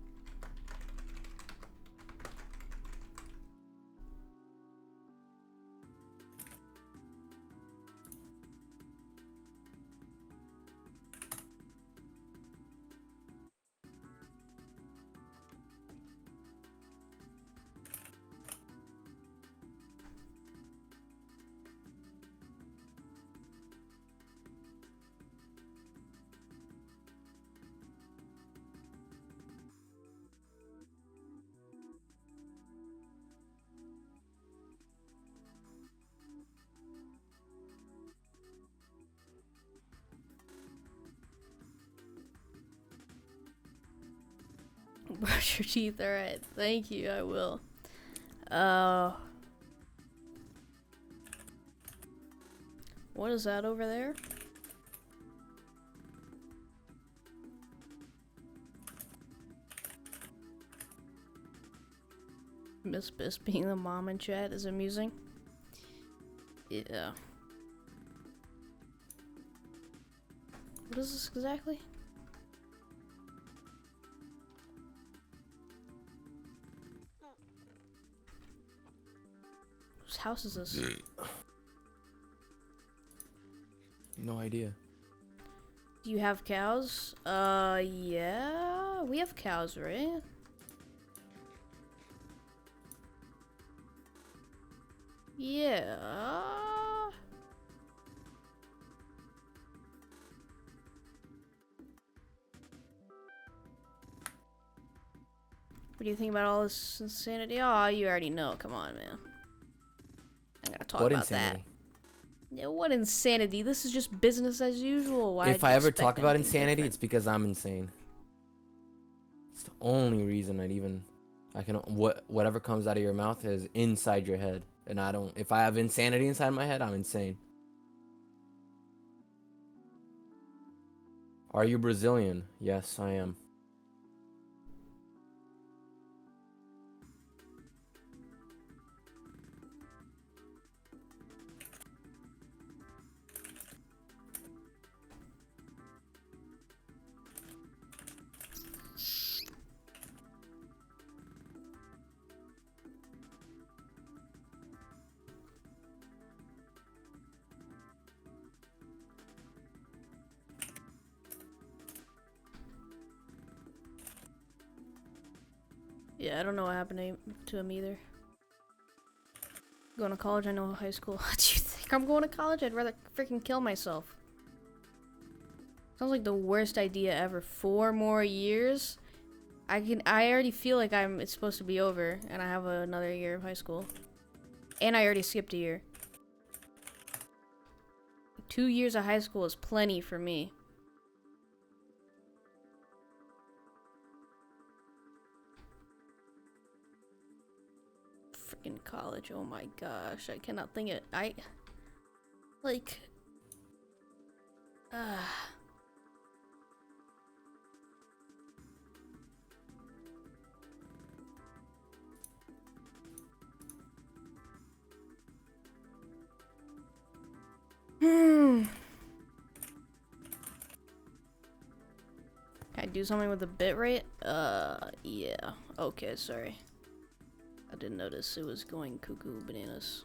Brush your teeth, alright. Thank you, I will. What is that over there? Miss Biss being the mom in chat is amusing. Yeah. What is this exactly? Whose house is this? No idea. Do you have cows? Yeah. We have cows, right? Yeah. What do you think about all this insanity? Aw, you already know. Come on, man. talk What about insanity? that. Yeah, what insanity? This is just business as usual. Why If do you I ever expect talk about anything insanity, different? it's because I'm insane. It's the only reason I can whatever comes out of your mouth is inside your head, and I don't. If I have insanity inside my head, I'm insane. Are you Brazilian? Yes, I am. Yeah, I don't know what happened to him either. Going to college, I know high school. Do you think I'm going to college? I'd rather freaking kill myself. Sounds like the worst idea ever. 4 more years? I already feel like it's supposed to be over, and I have another year of high school. And I already skipped a year. 2 years of high school is plenty for me. Freaking college, oh my gosh, I cannot think it. Like, Can I do something with the bitrate? Yeah. Okay, sorry. I didn't notice it was going cuckoo bananas.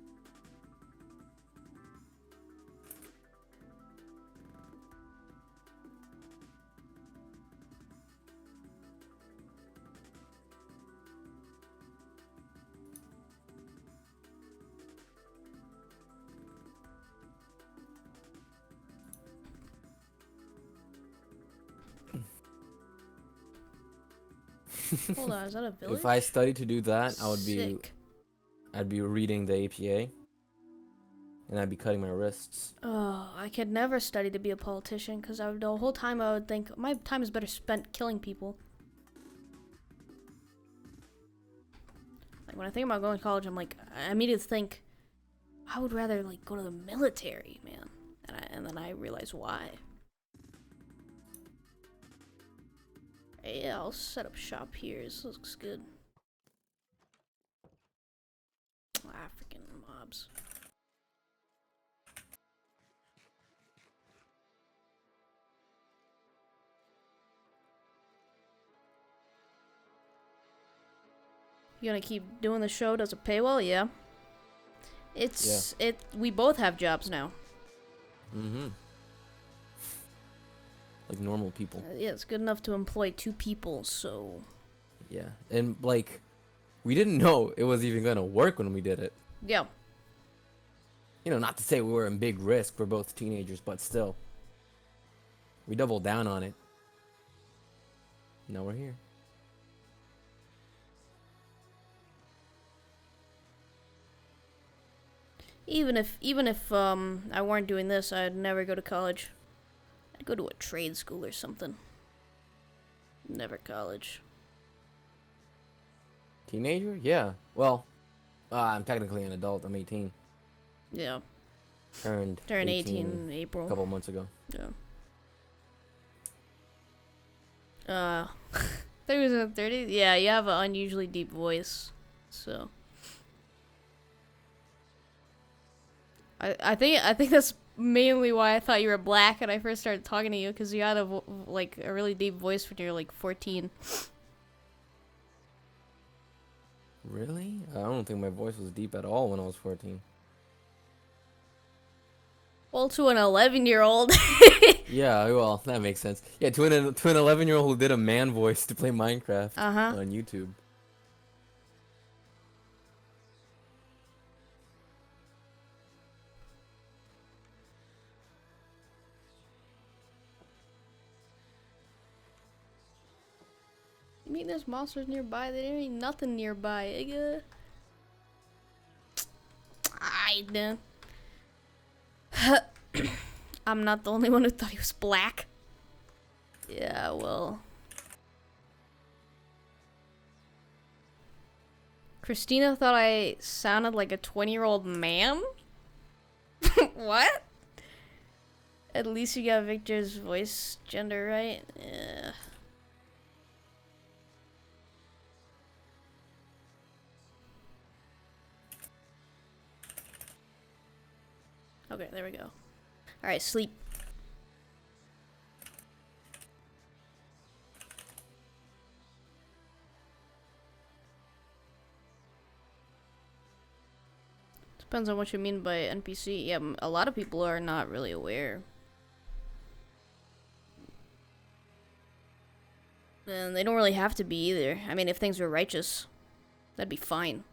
Hold on, is that a village? If I studied to do that, Sick. I'd be reading the APA, and I'd be cutting my wrists. Oh, I could never study to be a politician because the whole time I would think my time is better spent killing people. Like when I think about going to college, I'm like, I immediately think I would rather like go to the military, man. And then I realize why. Yeah, I'll set up shop here. This looks good. Ah, freaking mobs. You gonna keep doing the show? Does it pay well? Yeah. We both have jobs now. Mm-hmm. Like normal people. Yeah, it's good enough to employ 2 people, so. Yeah, and like, we didn't know it was even gonna work when we did it. Yeah. You know, not to say we were in big risk. We're both teenagers, but still, we doubled down on it. Now we're here. Even if I weren't doing this, I'd never go to college. I'd go to a trade school or something. Never college. Teenager? Yeah. Well, I'm technically an adult. I'm 18. Yeah. Turned 18 in April. a couple months ago. Yeah. 30? Yeah, you have an unusually deep voice, so. I think that's mainly why I thought you were black when I first started talking to you, because you had a really deep voice when you were like 14. Really? I don't think my voice was deep at all when I was 14. Well, to an 11-year-old. Yeah, well, that makes sense. Yeah, to an 11-year-old who did a man voice to play Minecraft on YouTube. You mean there's monsters nearby? There ain't nothing nearby, nigga. died. I'm not the only one who thought he was black. Yeah, well. Christina thought I sounded like a 20-year-old man? What? At least you got Victor's voice gender right. Yeah. Okay, there we go. Alright, sleep. Depends on what you mean by NPC. Yeah, a lot of people are not really aware. And they don't really have to be either. I mean, if things were righteous, that'd be fine.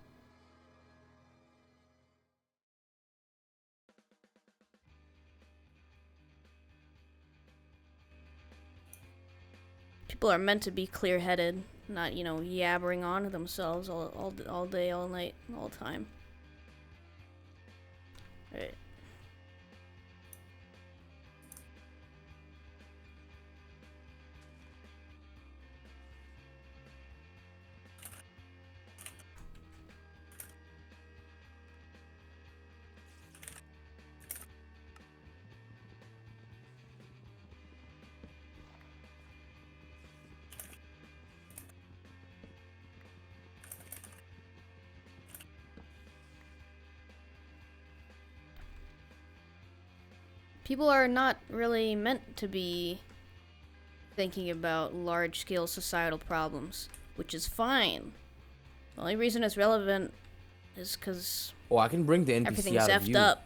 People are meant to be clear-headed, not, you know, yabbering on to themselves all day, all night, all the time. Alright. People are not really meant to be thinking about large-scale societal problems, which is fine. The only reason it's relevant is because Oh, I can bring the NPC everything's out of effed you. up.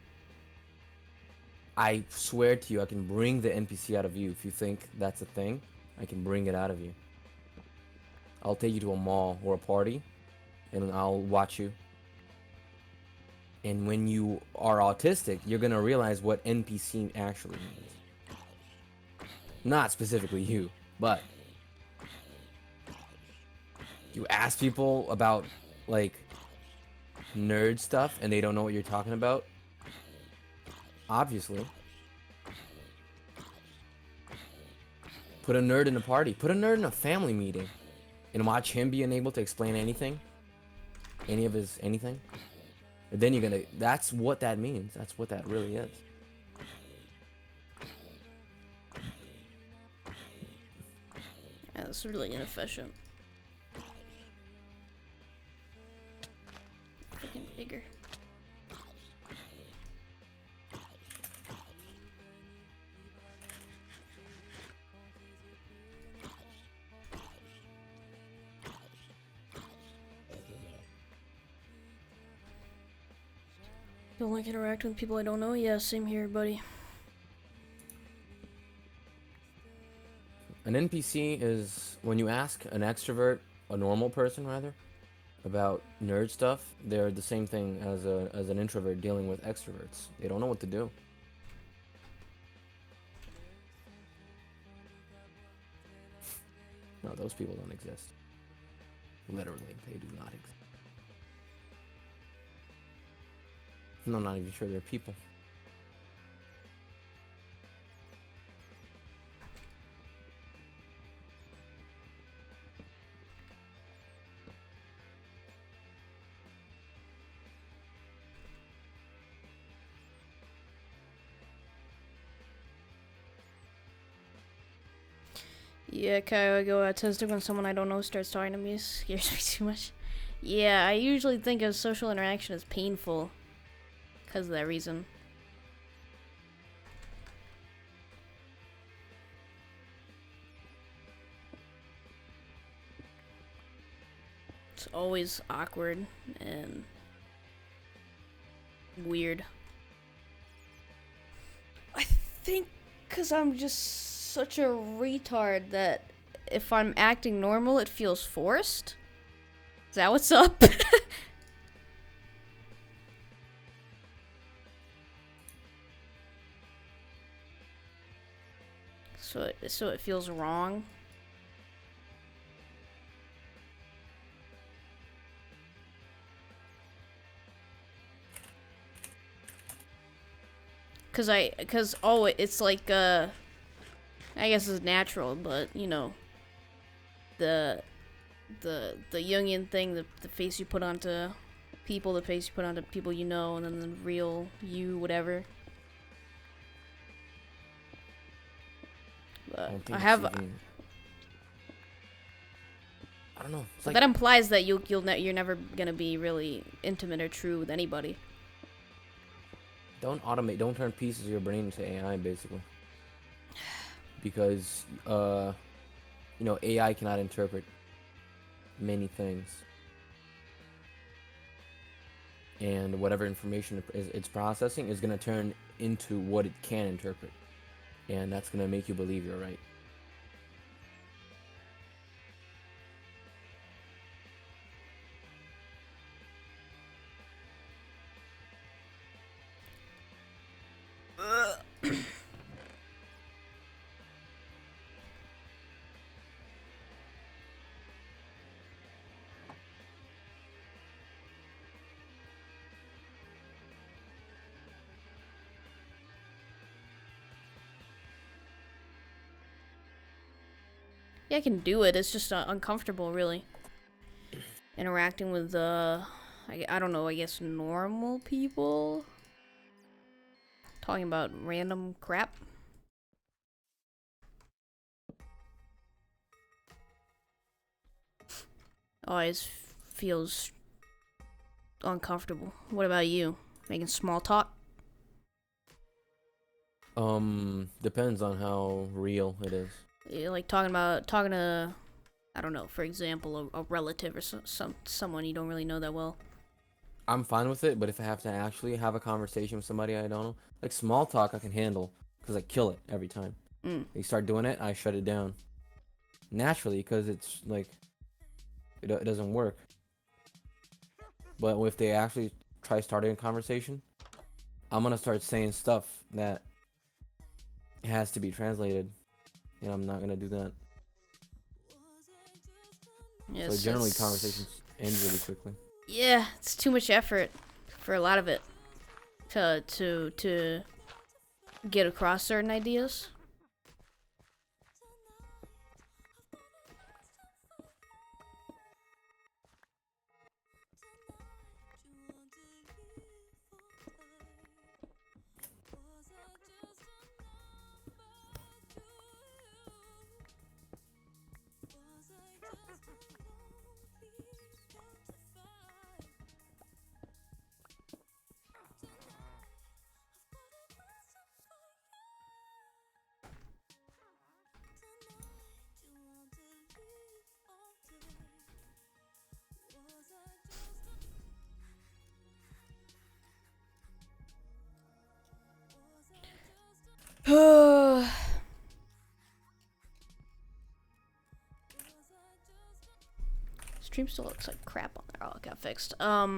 I swear to you, I can bring the NPC out of you. If you think that's a thing, I can bring it out of you. I'll take you to a mall or a party, and I'll watch you. And when you are autistic, you're gonna realize what NPC actually means. Not specifically you, but you ask people about, like, nerd stuff, and they don't know what you're talking about. Obviously. Put a nerd in a party. Put a nerd in a family meeting. And watch him be unable to explain anything. Any of his anything. And then you're gonna... That's what that means. That's what that really is. Yeah, it's really inefficient. Freaking bigger. Don't like interacting with people I don't know? Yeah, same here, buddy. An NPC is... When you ask an extrovert, a normal person rather, about nerd stuff, they're the same thing as an introvert dealing with extroverts. They don't know what to do. No, those people don't exist. Literally, they do not exist. I'm not even sure they're people. Yeah, Kyle, I go autistic when someone I don't know starts talking to me. It scares me too much. Yeah, I usually think of social interaction as painful because of that reason. It's always awkward and weird. I think because I'm just such a retard that if I'm acting normal, it feels forced. Is that what's up? So it feels wrong. it's like I guess it's natural, but you know, the Jungian thing, the face you put onto people, the face you put onto people you know, and then the real you, whatever. But I have. I don't know. But that implies that you're never gonna be really intimate or true with anybody. Don't automate. Don't turn pieces of your brain into AI, basically. Because you know, AI cannot interpret many things, and whatever information it's processing is gonna turn into what it can interpret, and that's gonna make you believe you're right. Yeah, I can do it. It's just uncomfortable, really. Interacting with I don't know. I guess normal people. Talking about random crap. Always feels uncomfortable. What about you? Making small talk? Depends on how real it is. Yeah, like talking to, I don't know, for example, a relative or someone you don't really know that well. I'm fine with it, but if I have to actually have a conversation with somebody I don't know, like small talk, I can handle because I kill it every time. They start doing it, I shut it down naturally because it's like it doesn't work. But if they actually try starting a conversation, I'm gonna start saying stuff that has to be translated, and I'm not gonna do that. Yes, so generally, conversations end really quickly. Yeah, it's too much effort for a lot of it to get across certain ideas. Stream still looks like crap on there. Oh, it got fixed.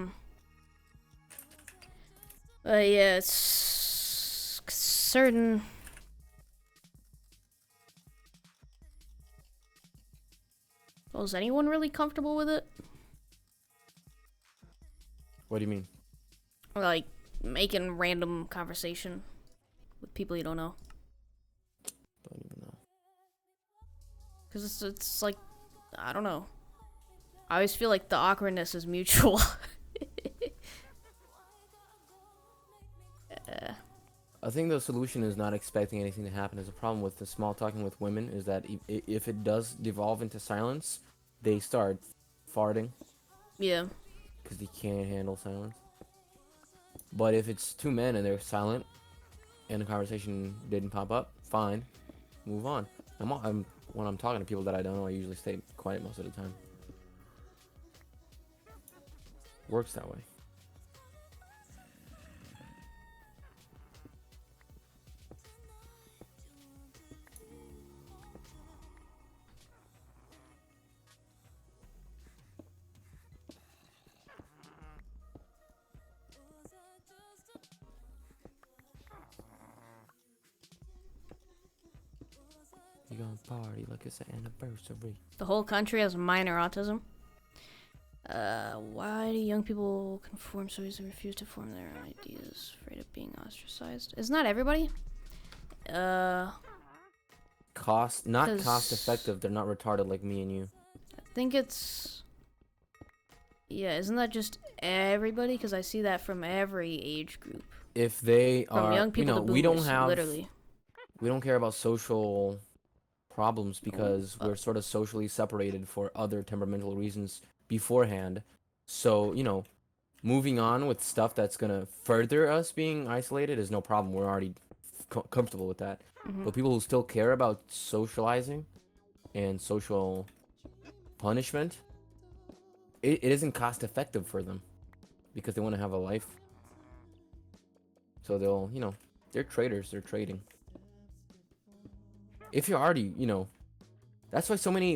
But yeah, it's certain. Well, is anyone really comfortable with it? What do you mean? Like making random conversation with people you don't know? Don't even know. Because it's like, I don't know. I always feel like the awkwardness is mutual. I think the solution is not expecting anything to happen. There's a problem with the small talking with women is that if it does devolve into silence, they start farting. Yeah. Because they can't handle silence. But if it's two men and they're silent and the conversation didn't pop up, fine, move on. When I'm talking to people that I don't know, I usually stay quiet most of the time. Works that way. You gonna party like it's an anniversary. The whole country has minor autism. Why do young people conform so easily, refuse to form their own ideas, afraid of being ostracized. It's not everybody. Uh, Not 'Cause- cost effective. They're not retarded like me and you. I think it's. Yeah, isn't that just everybody? Because I see that from every age group. If they From are, young people to boomers, we don't have, literally. we don't care about social problems because Oh, we're sort of socially separated for other temperamental reasons beforehand. So, moving on with stuff that's gonna further us being isolated is no problem. We're already comfortable with that. Mhm. But people who still care about socializing and social punishment, it isn't cost effective for them because they want to have a life. So they'll, they're traders. They're trading. If you're already, that's why so many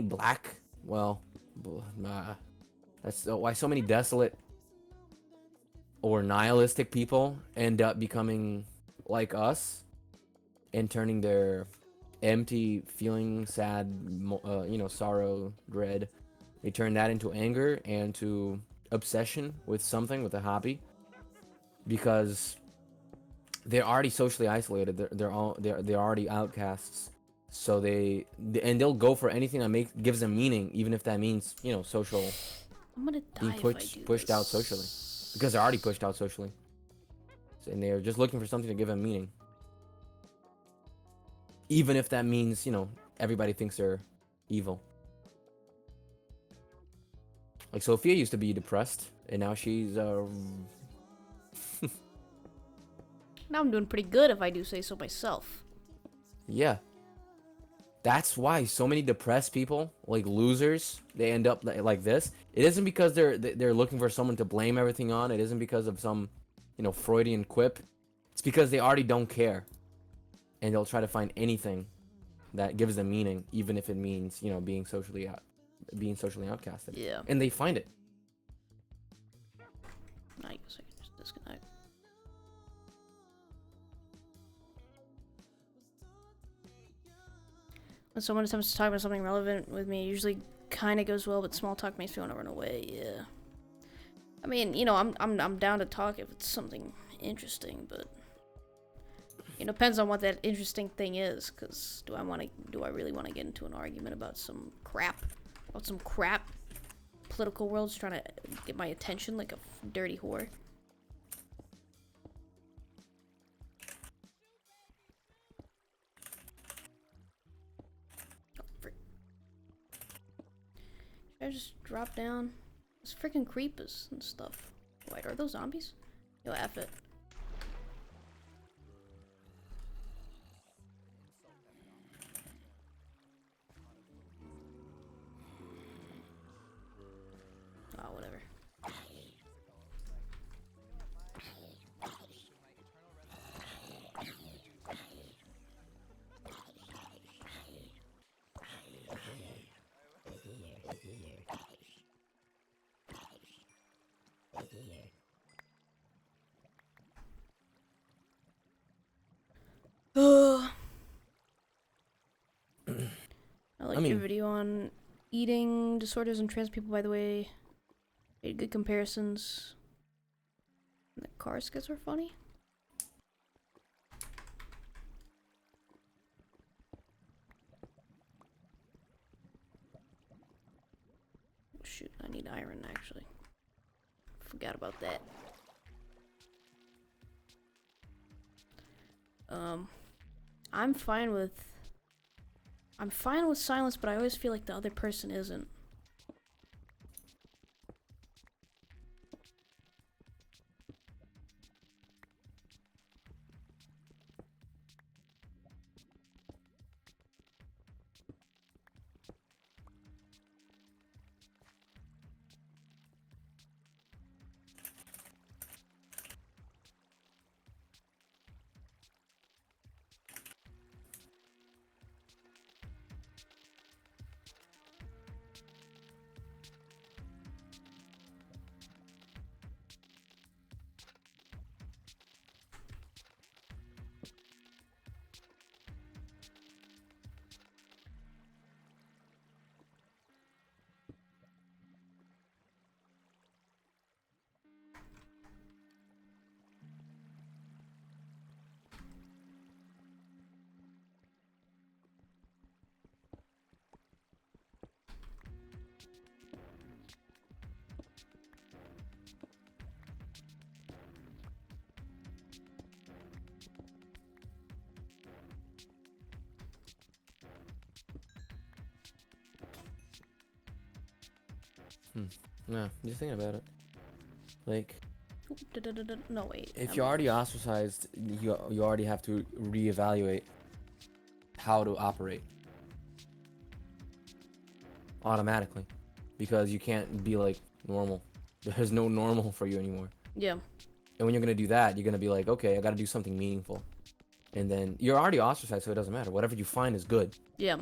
that's why so many desolate or nihilistic people end up becoming like us and turning their empty feeling, sad, sorrow, dread, they turn that into anger and to obsession with something, with a hobby, because they're already socially isolated. They're already outcasts. So they'll go for anything that gives them meaning, even if that means social, I'm gonna die being if I do pushed out this. socially, because they're already pushed out socially, and they're just looking for something to give them meaning, even if that means everybody thinks they're evil. Like Sophia used to be depressed, and now she's Now I'm doing pretty good if I do say so myself. yeah. That's why so many depressed people, like losers, they end up like this. It isn't because they're looking for someone to blame everything on. It isn't because of some, Freudian quip. It's because they already don't care, and they'll try to find anything that gives them meaning, even if it means being socially outcasted. Yeah. And they find it. I guess I can just disconnect. When someone attempts to talk about something relevant with me, it usually kind of goes well, but small talk makes me want to run away. Yeah. I mean, I'm down to talk if it's something interesting, but it depends on what that interesting thing is. Cause do I really want to get into an argument about some crap, political world's trying to get my attention like a dirty whore? Should I just drop down? There's freaking creepers and stuff. Wait, are those zombies? Yo, F it. Oh, whatever. I liked your video on eating disorders and trans people, by the way. Made good comparisons. And the car skits were funny. Oh, shoot, I need iron actually. Forgot about that. I'm fine with silence, but I always feel like the other person isn't. Yeah, just thinking about it. Like, No, wait. if you're already ostracized, you already have to reevaluate how to operate automatically, because you can't be like normal. There's no normal for you anymore. Yeah. And when you're gonna do that, you're gonna be like, okay, I gotta do something meaningful. And then you're already ostracized, so it doesn't matter. Whatever you find is good. Yeah.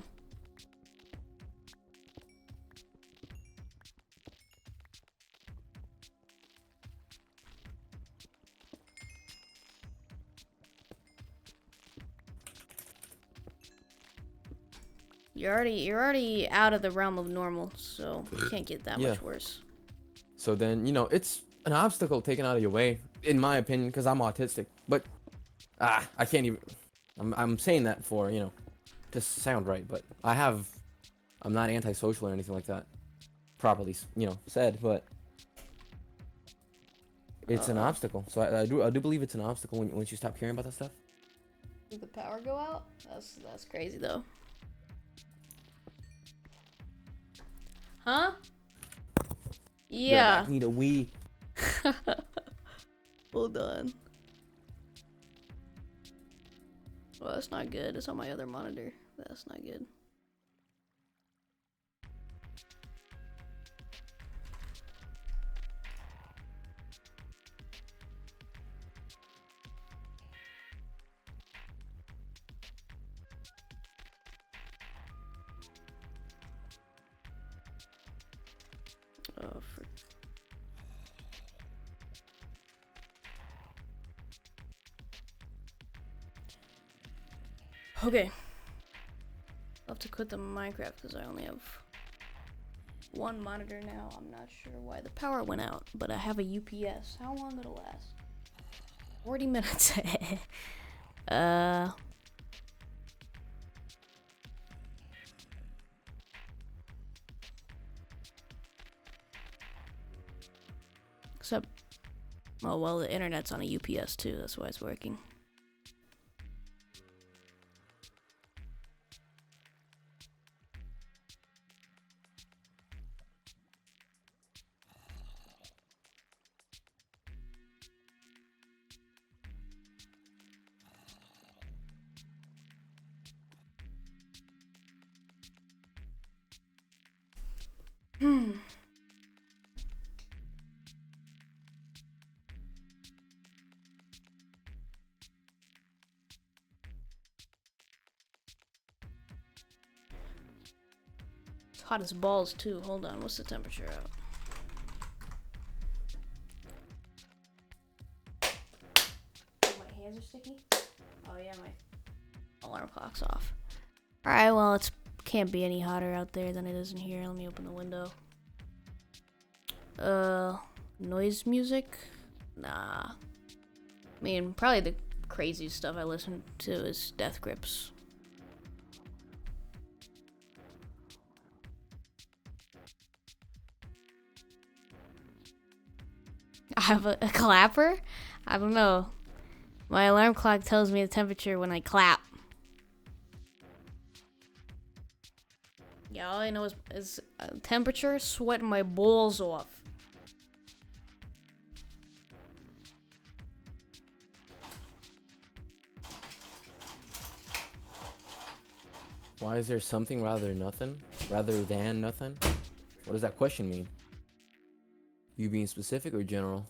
You're already out of the realm of normal, so it can't get that much worse. So then, it's an obstacle taken out of your way, in my opinion, because I'm autistic. But I can't even. I'm saying that for to sound right, but I'm not antisocial or anything like that, properly said, but it's an obstacle. So I do believe it's an obstacle once you stop caring about that stuff. Did the power go out? That's crazy though. Huh? Yeah. I need a wee. Hold on. Well, that's not good. It's on my other monitor. That's not good. Oh, frick. Okay. I'll have to quit the Minecraft because I only have one monitor now. I'm not sure why the power went out, but I have a UPS. How long it'll last? 40 minutes. Except, oh well, the internet's on a UPS too. That's why it's working. It's hot as balls too. Hold on, what's the temperature out? Oh, my hands are sticky? Oh yeah, my alarm clock's off. Alright, well, it can't be any hotter out there than it is in here. Let me open the window. Noise music? Nah. I mean, probably the craziest stuff I listen to is Death Grips. I have a clapper? I don't know. My alarm clock tells me the temperature when I clap. Yeah, all I know is temperature, sweating my balls off. Why is there something rather than nothing? Rather than nothing? What does that question mean? You being specific or general?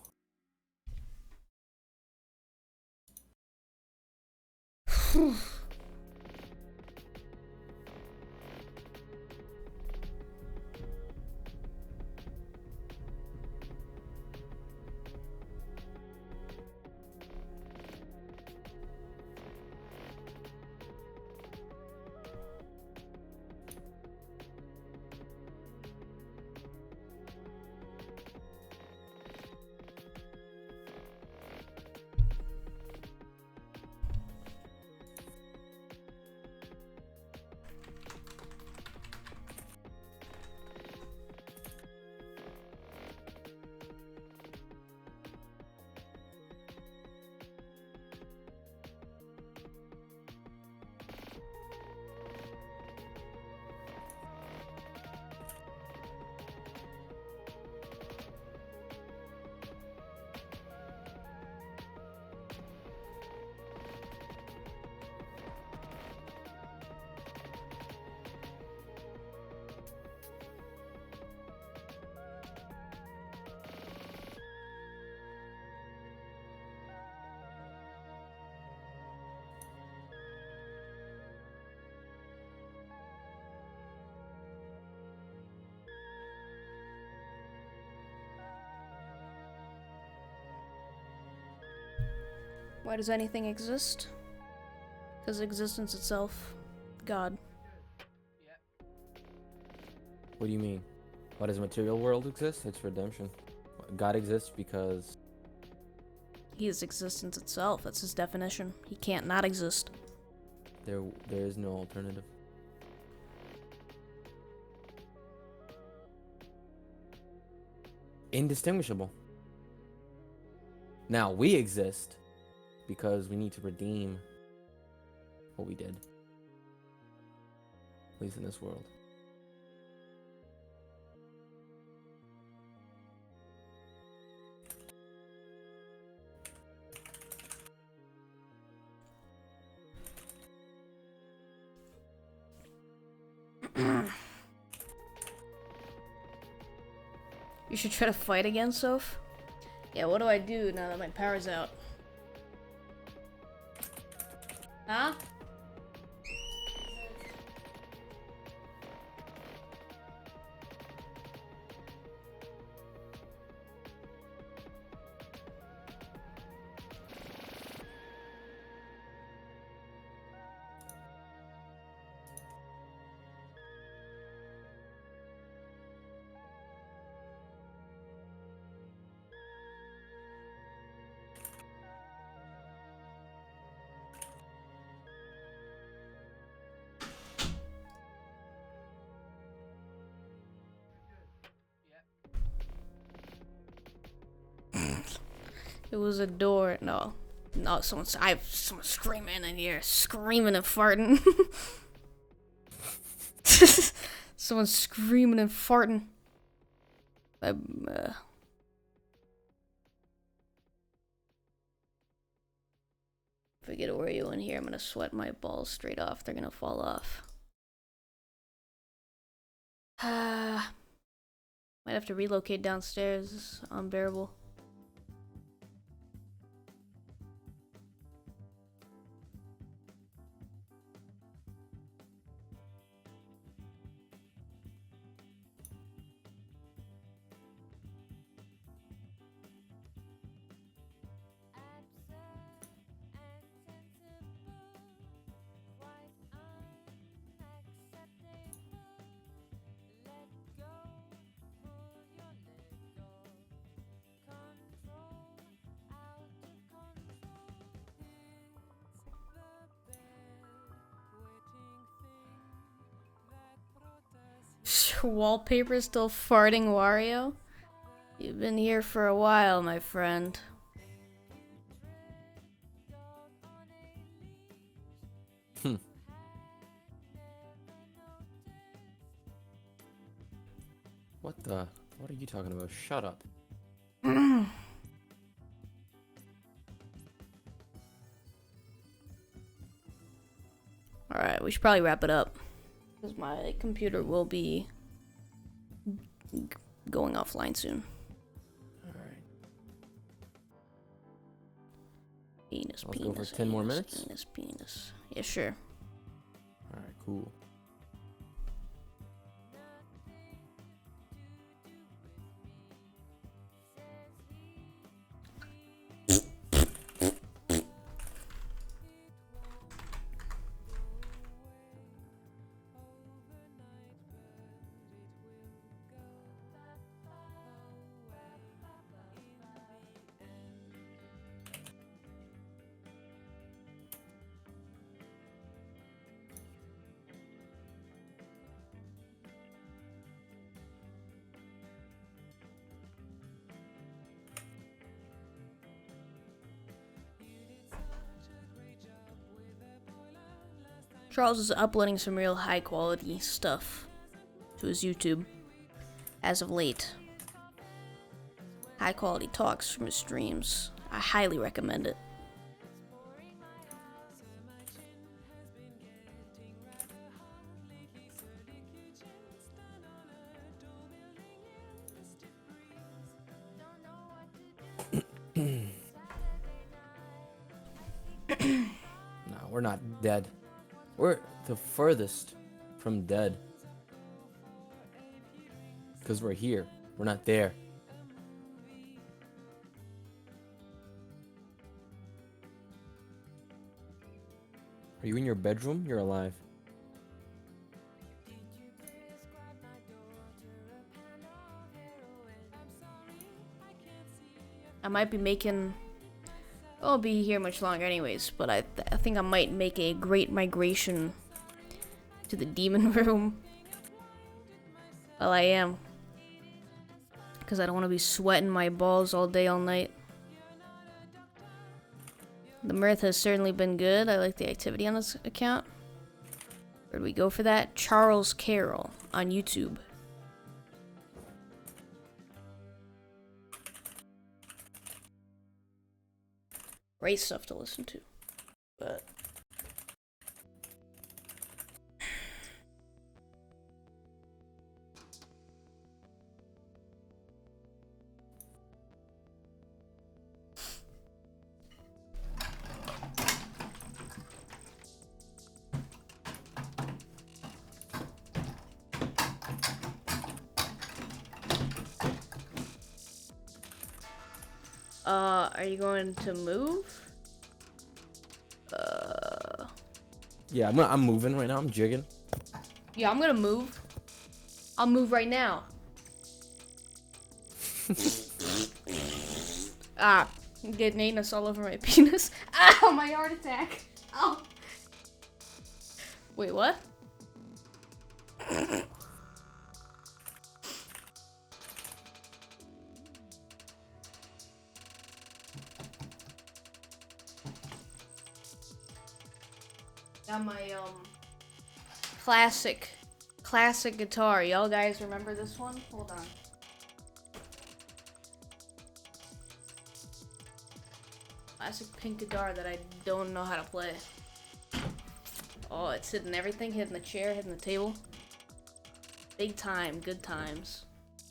Why does anything exist? Because existence itself, God. What do you mean? Why does material world exist? It's redemption. God exists because He is existence itself. That's his definition. He can't not exist. there is no alternative. Indistinguishable. Now we exist because we need to redeem what we did. At least in this world. You should try to fight again, Soph. Yeah, what do I do now that my power's out? Huh? It was a door. No. No, I have someone screaming in here. Screaming and farting. Someone's screaming and farting. If I get Oreo in here, I'm gonna sweat my balls straight off. They're gonna fall off. Might have to relocate downstairs. It's unbearable. Wallpaper still farting, Wario? You've been here for a while, my friend. What are you talking about? Shut up. Alright, we should probably wrap it up. Because my computer will be going offline soon. Alright. Penis, Let's penis. go for 10 more anus, minutes? Penis, penis. Yeah, sure. Alright, cool. Charles is uploading some real high quality stuff to his YouTube as of late. High quality talks from his streams. I highly recommend it. No, we're not dead. We're the furthest from dead. Because we're here. We're not there. Are you in your bedroom? You're alive. I might be making. I won't be here much longer, anyways. But I think I might make a great migration to the demon room. Well, I am. Because I don't want to be sweating my balls all day, all night. The mirth has certainly been good. I like the activity on this account. Where do we go for that? Charles Carroll on YouTube. Great stuff to listen to. But are you going to move? Yeah, I'm moving right now. I'm jigging. Yeah, I'm gonna move. I'll move right now. Ah, I'm getting anus all over my penis. Ow, my heart attack. Ow. Wait, what? Got my classic guitar. Y'all guys remember this one? Hold on. Classic pink guitar that I don't know how to play. Oh, it's hitting everything, hitting the chair, hitting the table. Big time, good times.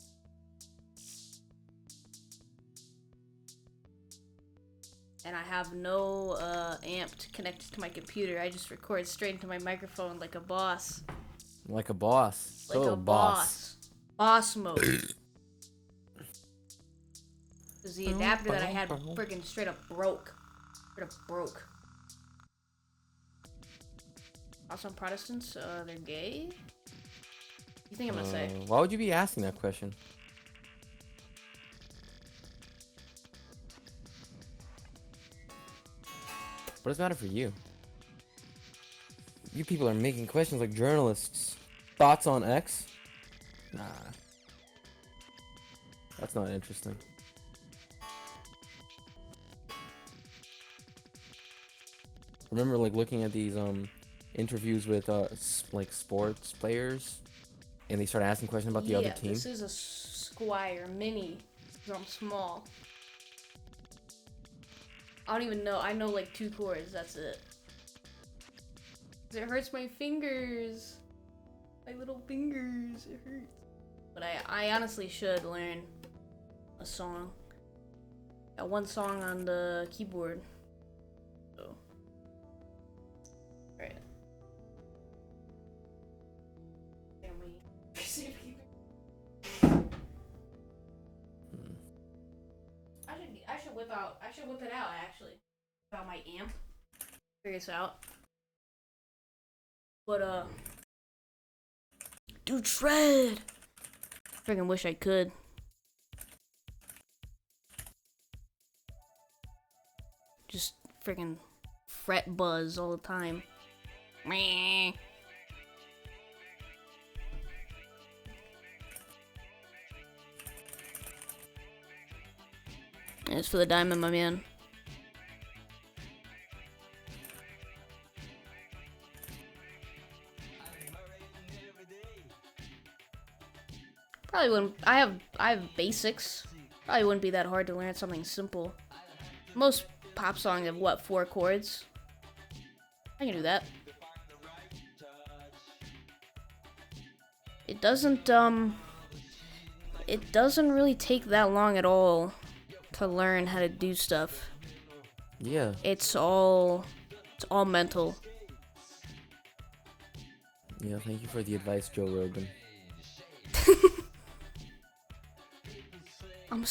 And I have no amp connected to my computer. I just record straight into my microphone like a boss. Like a boss. Like Total a boss. Boss mode. Because the adapter that I had freaking straight up broke. Also, Protestants, they're gay? You think I'm gonna say? Why would you be asking that question? What does it matter for you? You people are making questions like journalists. Thoughts on X? Nah. That's not interesting. Remember like looking at these interviews with like sports players and they start asking questions about the other team? This is a Squire Mini. I'm small. I don't even know. I know like 2 chords. That's it. It hurts my fingers. My little fingers. It hurts. But I honestly should learn a song. Got 1 song on the keyboard. So. Alright. I should whip it out actually. About my amp. Figure this out. But dude, shred. Freaking wish I could. Just freaking fret buzz all the time. Meh. It's for the diamond, my man. Probably wouldn't. I have basics. Probably wouldn't be that hard to learn something simple. Most pop songs have what, 4 chords? I can do that. It doesn't really take that long at all to learn how to do stuff. Yeah. It's all mental. Yeah, thank you for the advice, Joe Rogan. I'm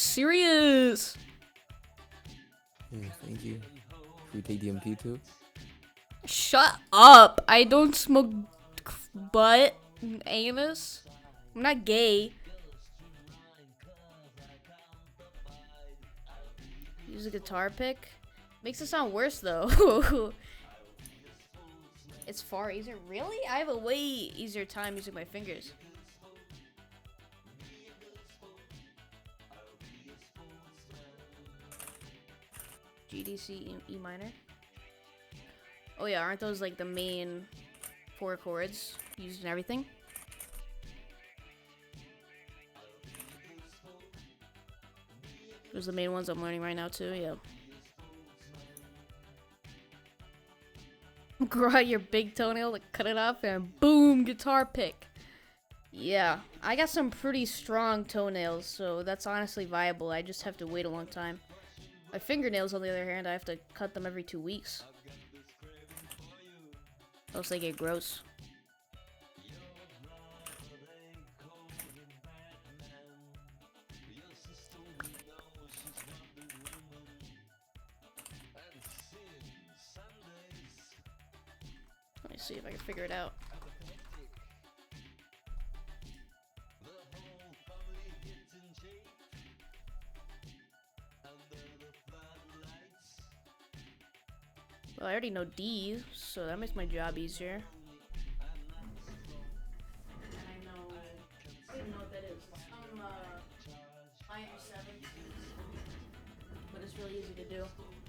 serious. Yeah, thank you. Should we take DMT too? Shut up! I don't smoke butt and anus. I'm not gay. Use a guitar pick. Makes it sound worse though. It's far easier. Really? I have a way easier time using my fingers. GDC E minor. Oh yeah, aren't those like the main 4 chords used in everything? Those are the main ones I'm learning right now too, yeah. Grow out your big toenail, like cut it off, and boom, guitar pick. Yeah, I got some pretty strong toenails, so that's honestly viable. I just have to wait a long time. My fingernails, on the other hand, I have to cut them every 2 weeks. Else they get gross. Let me see if I can figure it out. Well, I already know D, so that makes my job easier. And I don't even know what that is. Minor 7. But it's really easy to do.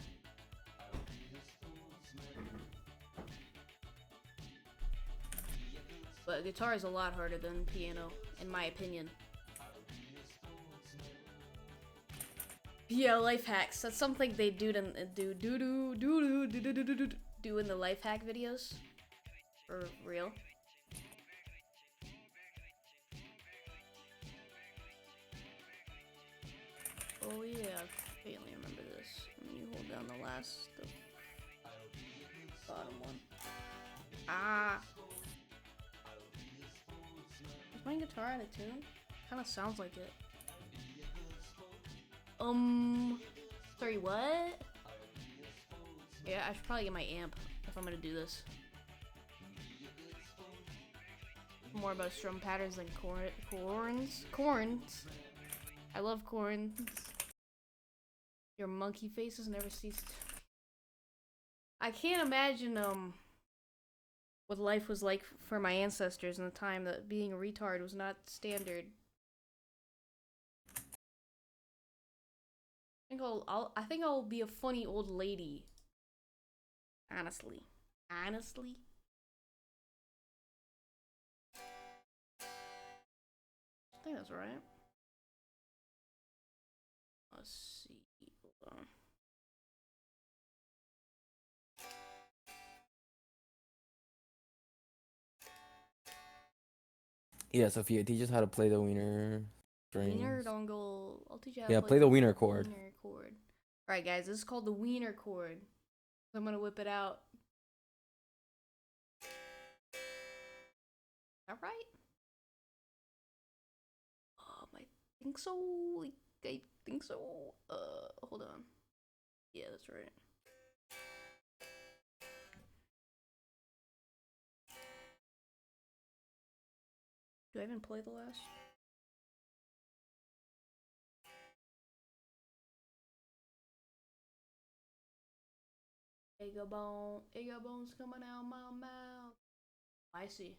But guitar is a lot harder than piano, in my opinion. Yeah, life hacks. That's something they do in the life hack videos. For real. Oh yeah, I faintly remember this. And you hold down the bottom one. Ah! Is my guitar out of tune? Kinda sounds like it. Sorry, what? Yeah, I should probably get my amp if I'm gonna do this. More about strum patterns than corns. Corns. I love corns. Your monkey faces never ceased. I can't imagine what life was like for my ancestors in the time that being a retard was not standard. I think I'll be a funny old lady. Honestly. Honestly. I think that's right. Let's see. Hold on. Yeah, Sophia, teach us how to play the wiener strings. Wiener dongle. I'll teach you how to Yeah, play the wiener chord. Wiener chord. Alright, guys, this is called the wiener chord. I'm gonna whip it out. Alright? I think so. I think so. Hold on. Yeah, that's right. Do I even play the last? Egg bones coming out my mouth. I see.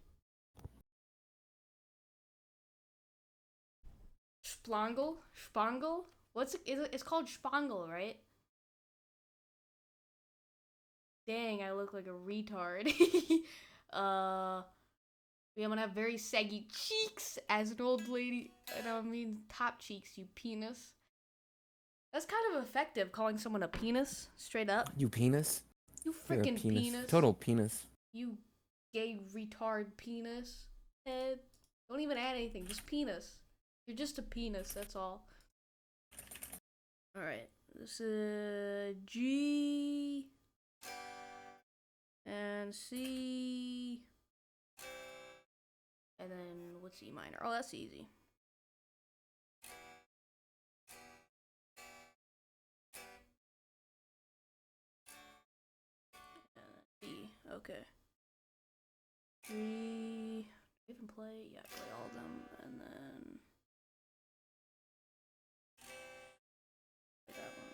Spangle? What's it? It's called Spangle, right? Dang, I look like a retard. I'm gonna have very saggy cheeks as an old lady. I don't mean top cheeks, you penis. That's kind of effective, calling someone a penis, straight up. You penis? You freaking penis. Total penis. You gay retard penis. Head. Don't even add anything, just penis. You're just a penis, that's all. Alright, this is G and C. And then what's E minor? Oh, that's easy. E. Okay. Three. Even play? Yeah, play all of them, and then play that one.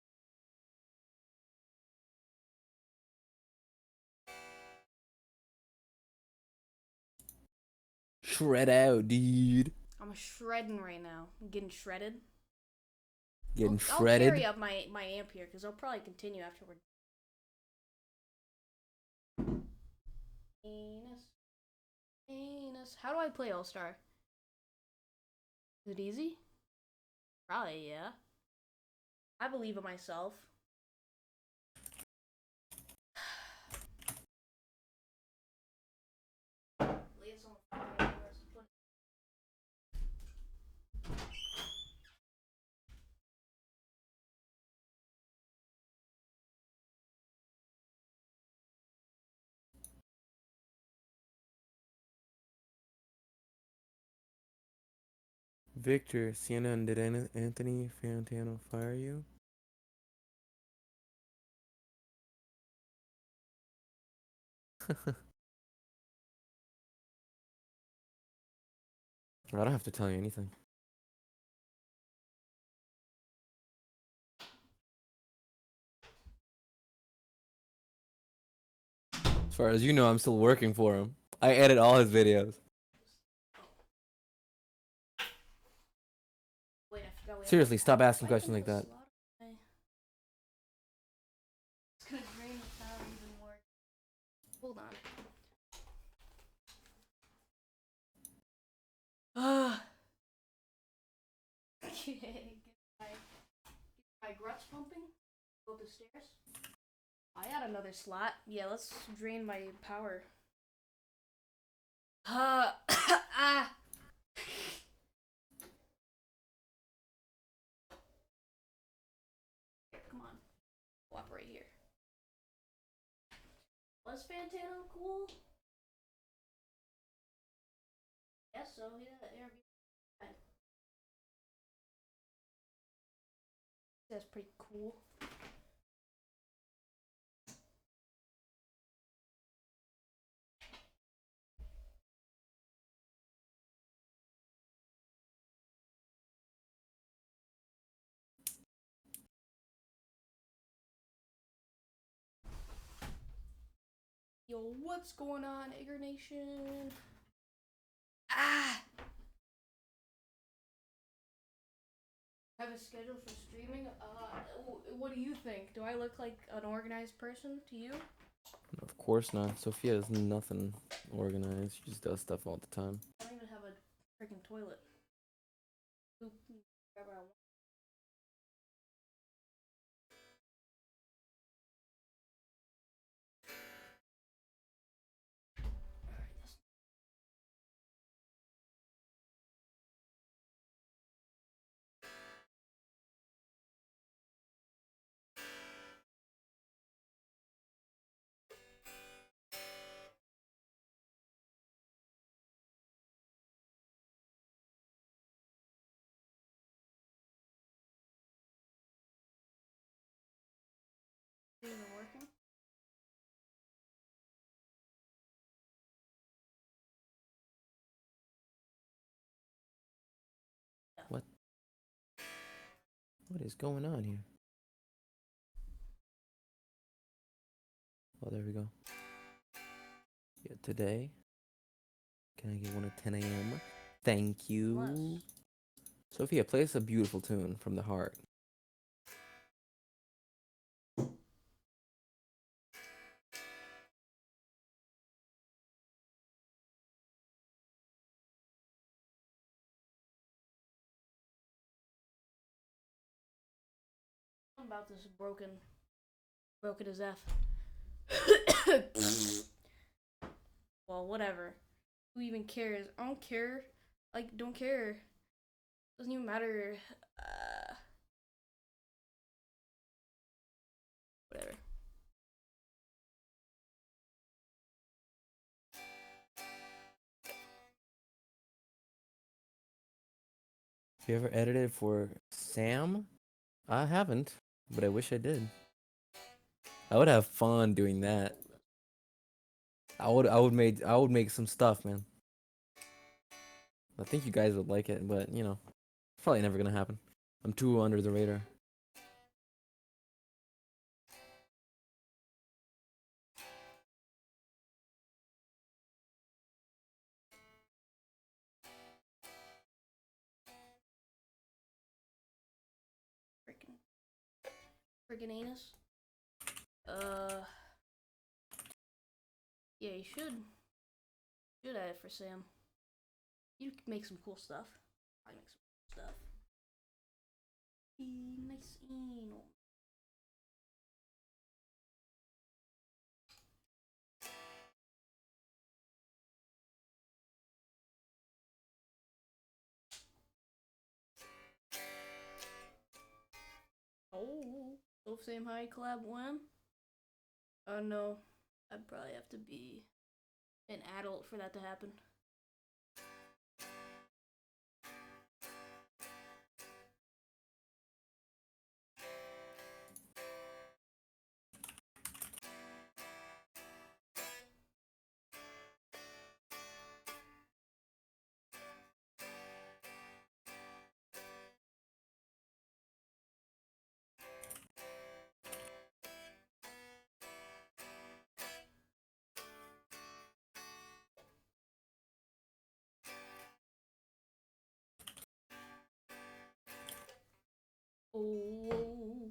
Shred out, dude. I'm shredding right now. I'm getting shredded. Getting I'll carry shredded. up my amp here because I'll probably continue after we're. Anus. How do I play All Star? Is it easy? Probably, yeah. I believe in myself. Victor, CNN, did Anthony Fantano fire you? I don't have to tell you anything. As far as you know, I'm still working for him. I edit all his videos. Wait, I forgot we have Seriously, stop asking I questions can like that. slot away. It's gonna drain the power even more. Hold on. Get my gruts pumping. Go up the stairs. I had another slot. Yeah, let's drain my power. Ah. Here, come on. Cooperate here. Was Fantano cool? Yes, so he did an interview. That's pretty cool. Yo, what's going on, Igor Nation? Ah! Have a schedule for streaming? What do you think? Do I look like an organized person to you? Of course not. Sophia is nothing organized. She just does stuff all the time. I don't even have a freaking toilet. Oop, grab what I want. Is it even working? What? What is going on here? Oh, there we go. Yeah, today. Can I get one at 10 a.m.? Thank you. Unless. Sophia, play us a beautiful tune from the heart. About this broken as F. Well, whatever. Who even cares? I don't care. Like, don't care. Doesn't even matter. Whatever. Have you ever edited for Sam? I haven't, but I wish I did. I would have fun doing that. I would make some stuff, man. I think you guys would like it, but you know, it's probably never gonna happen. I'm too under the radar. Freaking anus. Yeah, you should add it for Sam. You could make some cool stuff. I make some cool stuff. Nice anal. Oh, so Sam High collab when? Oh no, I'd probably have to be an adult for that to happen. Oh,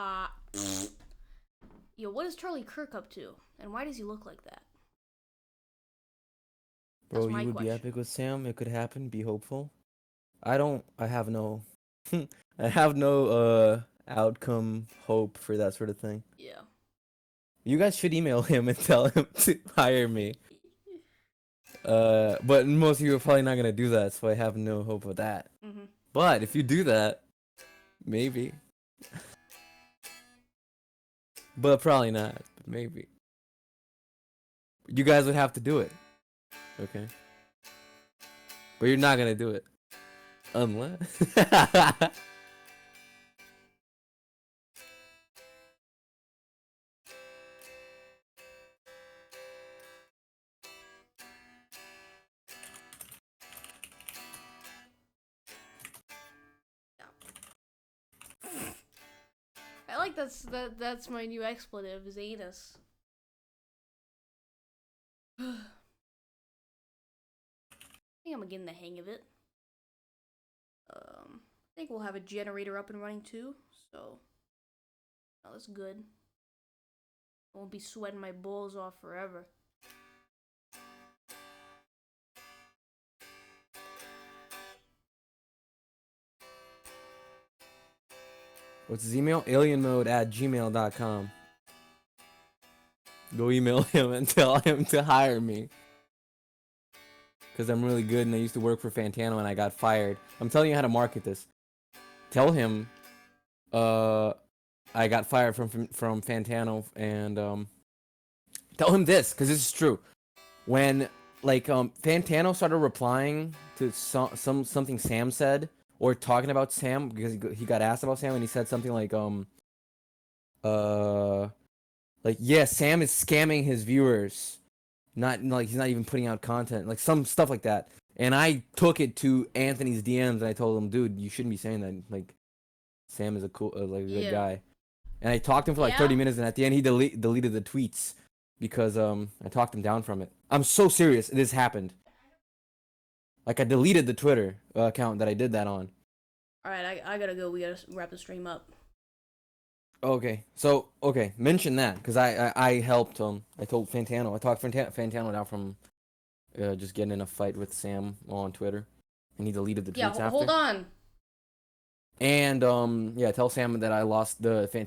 yo, what is Charlie Kirk up to, and why does he look like that? Bro, my you would be question. epic with Sam. It could happen. Be hopeful. I don't. I have no. I have no outcome hope for that sort of thing. Yeah. You guys should email him and tell him to hire me. But most of you are probably not gonna do that, so I have no hope of that. Mm-hmm. But if you do that, maybe. But probably not. But maybe. You guys would have to do it. Okay. But you're not gonna do it. Unless. I like that's my new expletive is anus. I think I'm getting the hang of it. I think we'll have a generator up and running too, so that's good. I won't be sweating my balls off forever. What's his email? alienmode@gmail.com. Go email him and tell him to hire me. Because I'm really good and I used to work for Fantano and I got fired. I'm telling you how to market this. Tell him I got fired from Fantano and tell him this, because this is true. When Fantano started replying to something Sam said, or talking about Sam, because he got asked about Sam and he said something like yeah, Sam is scamming his viewers, not like he's not even putting out content, like some stuff like that. And I took it to Anthony's DMs and I told him, dude, you shouldn't be saying that. Like, Sam is a cool, like a good guy. And I talked to him for like 30 minutes, and at the end he deleted the tweets because I talked him down from it. I'm so serious. This happened. Like, I deleted the Twitter account that I did that on. All right, I gotta go. We gotta wrap the stream up. Okay, so mention that because I helped I told Fantano. I talked Fantano down from just getting in a fight with Sam on Twitter, and he deleted the tweets after. Hold on. And yeah, tell Sam that I lost the